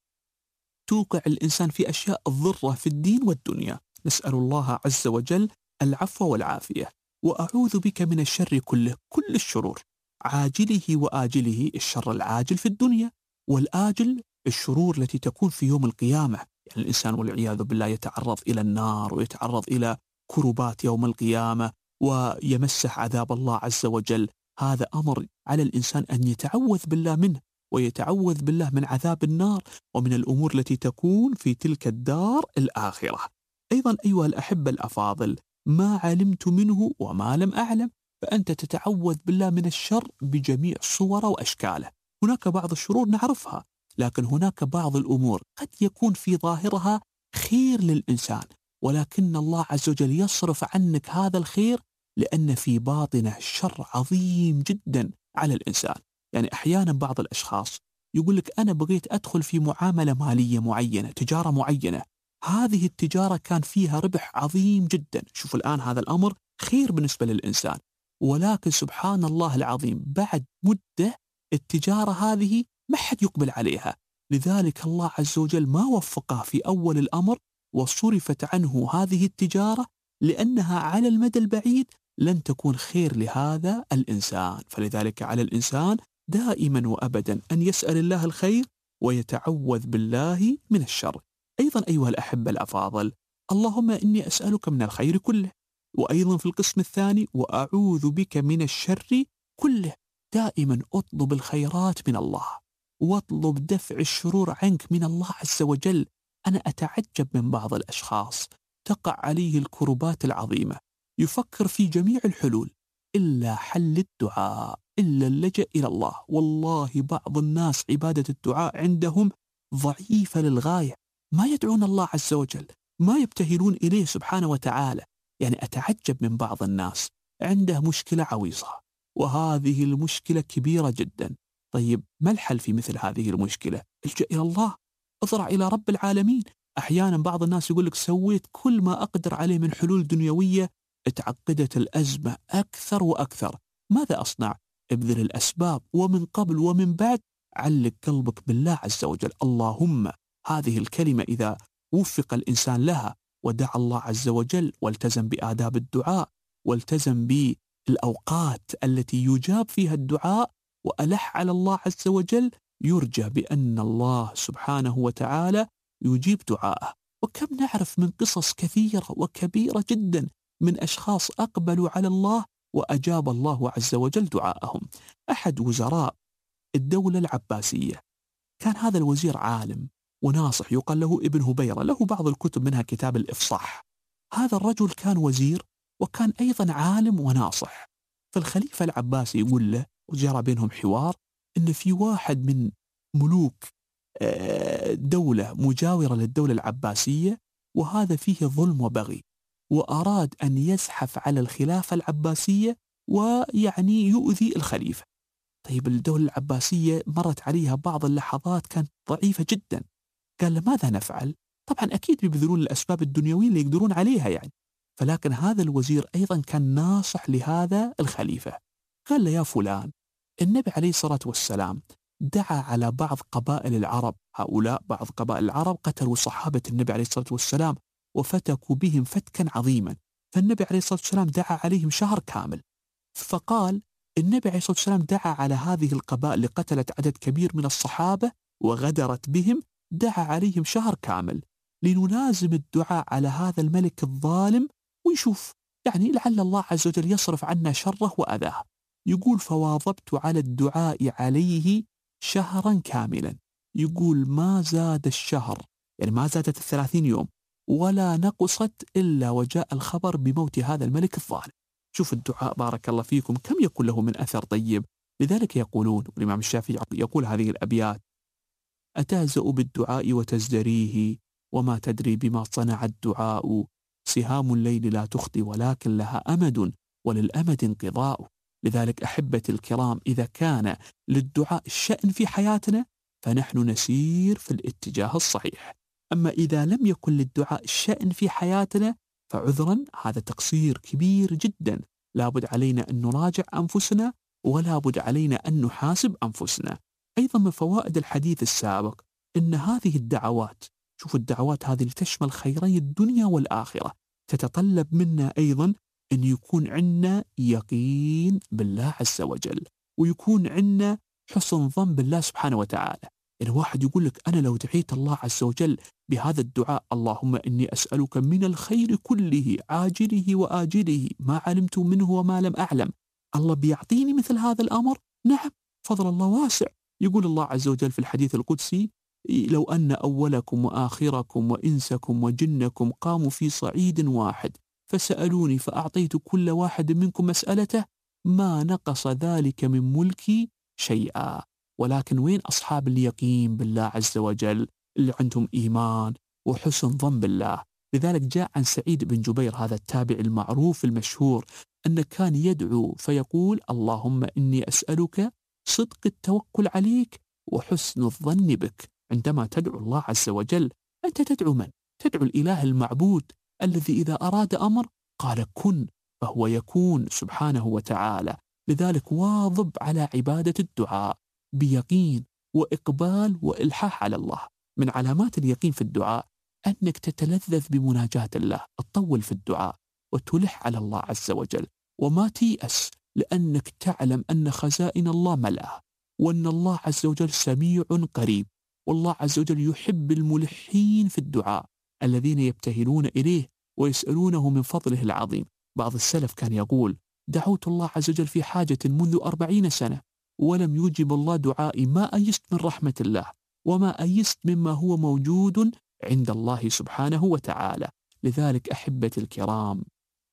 توقع الإنسان في أشياء الضرة في الدين والدنيا. نسأل الله عز وجل العفو والعافية. وأعوذ بك من الشر كله، كل الشرور عاجله وآجله، الشر العاجل في الدنيا والآجل الشرور التي تكون في يوم القيامة. يعني الإنسان والعياذ بالله يتعرض إلى النار ويتعرض إلى كربات يوم القيامة ويمسه عذاب الله عز وجل. هذا أمر على الإنسان أن يتعوذ بالله منه ويتعوذ بالله من عذاب النار ومن الأمور التي تكون في تلك الدار الآخرة. أيضا أيها الأحبة الأفاضل ما علمت منه وما لم أعلم، فأنت تتعوذ بالله من الشر بجميع صوره وأشكاله. هناك بعض الشرور نعرفها، لكن هناك بعض الأمور قد يكون في ظاهرها خير للإنسان، ولكن الله عز وجل يصرف عنك هذا الخير لأن في باطنه شر عظيم جدا على الإنسان. يعني أحيانا بعض الأشخاص يقول لك أنا بغيت أدخل في معاملة مالية معينة، تجارة معينة، هذه التجارة كان فيها ربح عظيم جدا. شوف الآن هذا الأمر خير بالنسبة للإنسان، ولكن سبحان الله العظيم بعد مدة التجارة هذه ما حد يقبل عليها. لذلك الله عز وجل ما وفقه في أول الأمر وصرفت عنه هذه التجارة لأنها على المدى البعيد لن تكون خير لهذا الإنسان. فلذلك على الإنسان دائما وأبدا أن يسأل الله الخير ويتعوذ بالله من الشر. أيضا أيها الأحبة الأفاضل اللهم إني أسألك من الخير كله. وأيضا في القسم الثاني وأعوذ بك من الشر كله. دائما أطلب الخيرات من الله واطلب دفع الشرور عنك من الله عز وجل. أنا أتعجب من بعض الأشخاص تقع عليه الكربات العظيمة، يفكر في جميع الحلول إلا حل الدعاء، إلا اللجأ إلى الله. والله بعض الناس عبادة الدعاء عندهم ضعيفة للغاية، ما يدعون الله عز وجل، ما يبتهلون إليه سبحانه وتعالى. يعني أتعجب من بعض الناس عنده مشكلة عويصة، وهذه المشكلة كبيرة جدا. طيب ما الحل في مثل هذه المشكلة؟ الجأ إلى الله، اضرع إلى رب العالمين. أحيانا بعض الناس يقول لك سويت كل ما أقدر عليه من حلول دنيوية، اتعقدت الأزمة أكثر وأكثر. ماذا أصنع؟ ابذل الأسباب، ومن قبل ومن بعد علق قلبك بالله عز وجل. اللهم هذه الكلمة إذا وفق الإنسان لها ودعا الله عز وجل والتزم بآداب الدعاء والتزم بالأوقات التي يجاب فيها الدعاء وألح على الله عز وجل، يرجى بأن الله سبحانه وتعالى يجيب دعاءه. وكم نعرف من قصص كثيرة وكبيرة جدا من أشخاص أقبلوا على الله وأجاب الله عز وجل دعاءهم. أحد وزراء الدولة العباسية كان هذا الوزير عالم وناصح، يقال له ابن هبيرة، له بعض الكتب منها كتاب الإفصاح. هذا الرجل كان وزير وكان أيضا عالم وناصح. فالخليفة العباسي يقول له، وجرى بينهم حوار، إن في واحد من ملوك دولة مجاورة للدولة العباسية وهذا فيه ظلم وبغي، وأراد أن يزحف على الخلافة العباسية ويعني يؤذي الخليفة. طيب الدولة العباسية مرت عليها بعض اللحظات كانت ضعيفة جدا. قال له ماذا نفعل؟ طبعا أكيد بيبذلون الأسباب الدنيوية اللي يقدرون عليها يعني. فلكن هذا الوزير أيضا كان ناصح لهذا الخليفة. قال له يا فلان، النبي عليه الصلاة والسلام دعا على بعض قبائل العرب، هؤلاء بعض قبائل العرب قتلوا صحابة النبي عليه الصلاة والسلام وفتكوا بهم فتكا عظيما، فالنبي عليه الصلاة والسلام دعا عليهم شهر كامل. فقال النبي عليه الصلاة والسلام دعا على هذه القبائل اللي قتلت عدد كبير من الصحابة وغدرت بهم، دعا عليهم شهر كامل لنلازم الدعاء على هذا الملك الظالم ويشوف يعني لعل الله عز وجل يصرف عنا شره وأذاه. يقول فواظبت على الدعاء عليه شهرا كاملا. يقول ما زاد الشهر، يعني ما زادت الثلاثين يوم ولا نقصت إلا وجاء الخبر بموت هذا الملك الظالم. شوف الدعاء بارك الله فيكم كم يكون له من أثر طيب. لذلك يقولون، والإمام الشافعي يقول هذه الأبيات: أتهزأ بالدعاء وتزدريه وما تدري بما صنع الدعاء، سهام الليل لا تخطي ولكن لها أمد وللأمد انقضاء. لذلك أحبتي الكرام، إذا كان للدعاء الشأن في حياتنا فنحن نسير في الاتجاه الصحيح. أما إذا لم يكن للدعاء الشأن في حياتنا فعذرا هذا تقصير كبير جدا. لابد علينا أن نراجع أنفسنا ولا بد علينا أن نحاسب أنفسنا. أيضا من فوائد الحديث السابق أن هذه الدعوات، شوف الدعوات هذه لتشمل خيري الدنيا والآخرة، تتطلب منا أيضا أن يكون عندنا يقين بالله عز وجل ويكون عندنا حسن ظن بالله سبحانه وتعالى. يعني واحد يقول لك أنا لو دعيت الله عز وجل بهذا الدعاء: اللهم إني أسألك من الخير كله عاجله وآجله ما علمت منه وما لم أعلم، الله بيعطيني مثل هذا الأمر؟ نعم، فضل الله واسع. يقول الله عز وجل في الحديث القدسي: لو أن أولكم وآخركم وإنسكم وجنكم قاموا في صعيد واحد فسألوني فأعطيت كل واحد منكم مسألته ما نقص ذلك من ملكي شيئا. ولكن وين أصحاب اليقين بالله عز وجل اللي عندهم إيمان وحسن ظن بالله؟ لذلك جاء عن سعيد بن جبير هذا التابع المعروف المشهور أنه كان يدعو فيقول: اللهم إني أسألك صدق التوكل عليك وحسن الظن بك. عندما تدعو الله عز وجل أنت تدعو من؟ تدعو الإله المعبود الذي إذا أراد أمر قال كن فهو يكون سبحانه وتعالى. لذلك واظب على عبادة الدعاء بيقين وإقبال وإلحاح على الله. من علامات اليقين في الدعاء أنك تتلذذ بمناجاة الله، تطول في الدعاء وتلح على الله عز وجل وما تيأس، لأنك تعلم أن خزائن الله ملأة وأن الله عز وجل سميع قريب، والله عز وجل يحب الملحين في الدعاء. الذين يبتهلون إليه ويسألونه من فضله العظيم. بعض السلف كان يقول: دعوت الله عز وجل في حاجة منذ أربعين سنة ولم يجب الله دعائي، ما أيست من رحمة الله وما أيست مما هو موجود عند الله سبحانه وتعالى. لذلك أحبتي الكرام،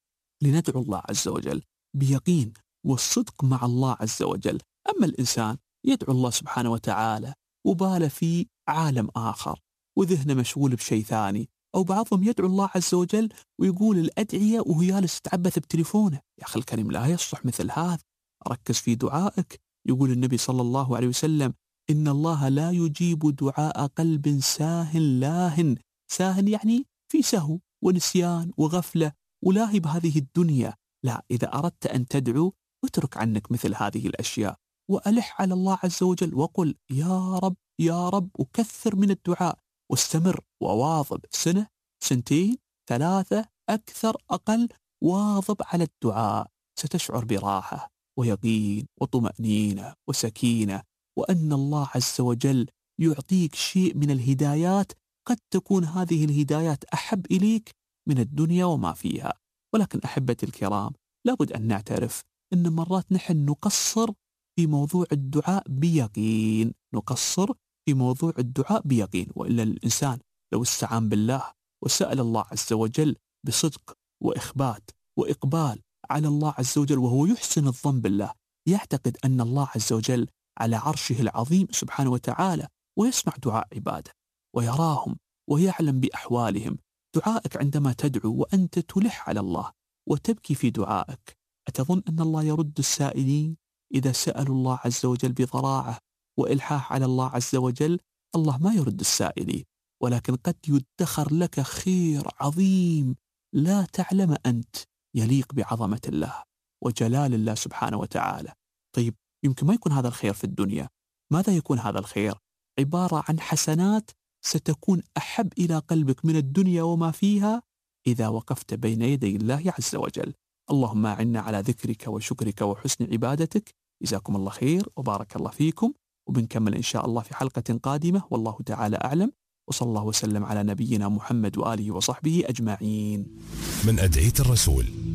لندعو الله عز وجل بيقين والصدق مع الله عز وجل. أما الإنسان يدعو الله سبحانه وتعالى وبال في عالم آخر وذهنه مشغول بشيء ثاني، أو بعضهم يدعو الله عز وجل ويقول الأدعية وهو جالس يتعبث بتليفونه. يا أخي الكريم، لا يصلح مثل هذا، ركز في دعائك. يقول النبي صلى الله عليه وسلم: إن الله لا يجيب دعاء قلب ساهن لاهن. ساهن يعني في سهو ونسيان وغفلة ولاهي بهذه الدنيا. لا، إذا أردت أن تدعو اترك عنك مثل هذه الأشياء وألح على الله عز وجل وقل: يا رب يا رب، وكثر من الدعاء واستمر وواظب سنة سنتين ثلاثة أكثر أقل، واظب على الدعاء. ستشعر براحة ويقين وطمأنينة وسكينة، وأن الله عز وجل يعطيك شيء من الهدايات، قد تكون هذه الهدايات أحب إليك من الدنيا وما فيها. ولكن أحبتي الكرام، لابد أن نعترف أن مرات نحن نقصر في موضوع الدعاء بيقين، نقصر في موضوع الدعاء بيقين. وإلا الإنسان لو استعان بالله وسأل الله عز وجل بصدق وإخبات وإقبال على الله عز وجل وهو يحسن الظن بالله، يعتقد أن الله عز وجل على عرشه العظيم سبحانه وتعالى ويسمع دعاء عباده ويراهم ويعلم بأحوالهم. دعائك عندما تدعو وأنت تلح على الله وتبكي في دعائك، أتظن أن الله يرد السائلين إذا سألوا الله عز وجل بضراعة وإلحاح على الله عز وجل؟ الله ما يرد السائلين، ولكن قد يدخر لك خير عظيم لا تعلم أنت، يليق بعظمة الله وجلال الله سبحانه وتعالى. طيب، يمكن ما يكون هذا الخير في الدنيا. ماذا يكون هذا الخير؟ عبارة عن حسنات ستكون أحب إلى قلبك من الدنيا وما فيها إذا وقفت بين يدي الله عز وجل. اللهم أعنا على ذكرك وشكرك وحسن عبادتك. جزاكم الله خير وبارك الله فيكم، وبنكمل إن شاء الله في حلقة قادمة، والله تعالى أعلم، وصلى الله وسلم على نبينا محمد وآله وصحبه أجمعين. من أدعية الرسول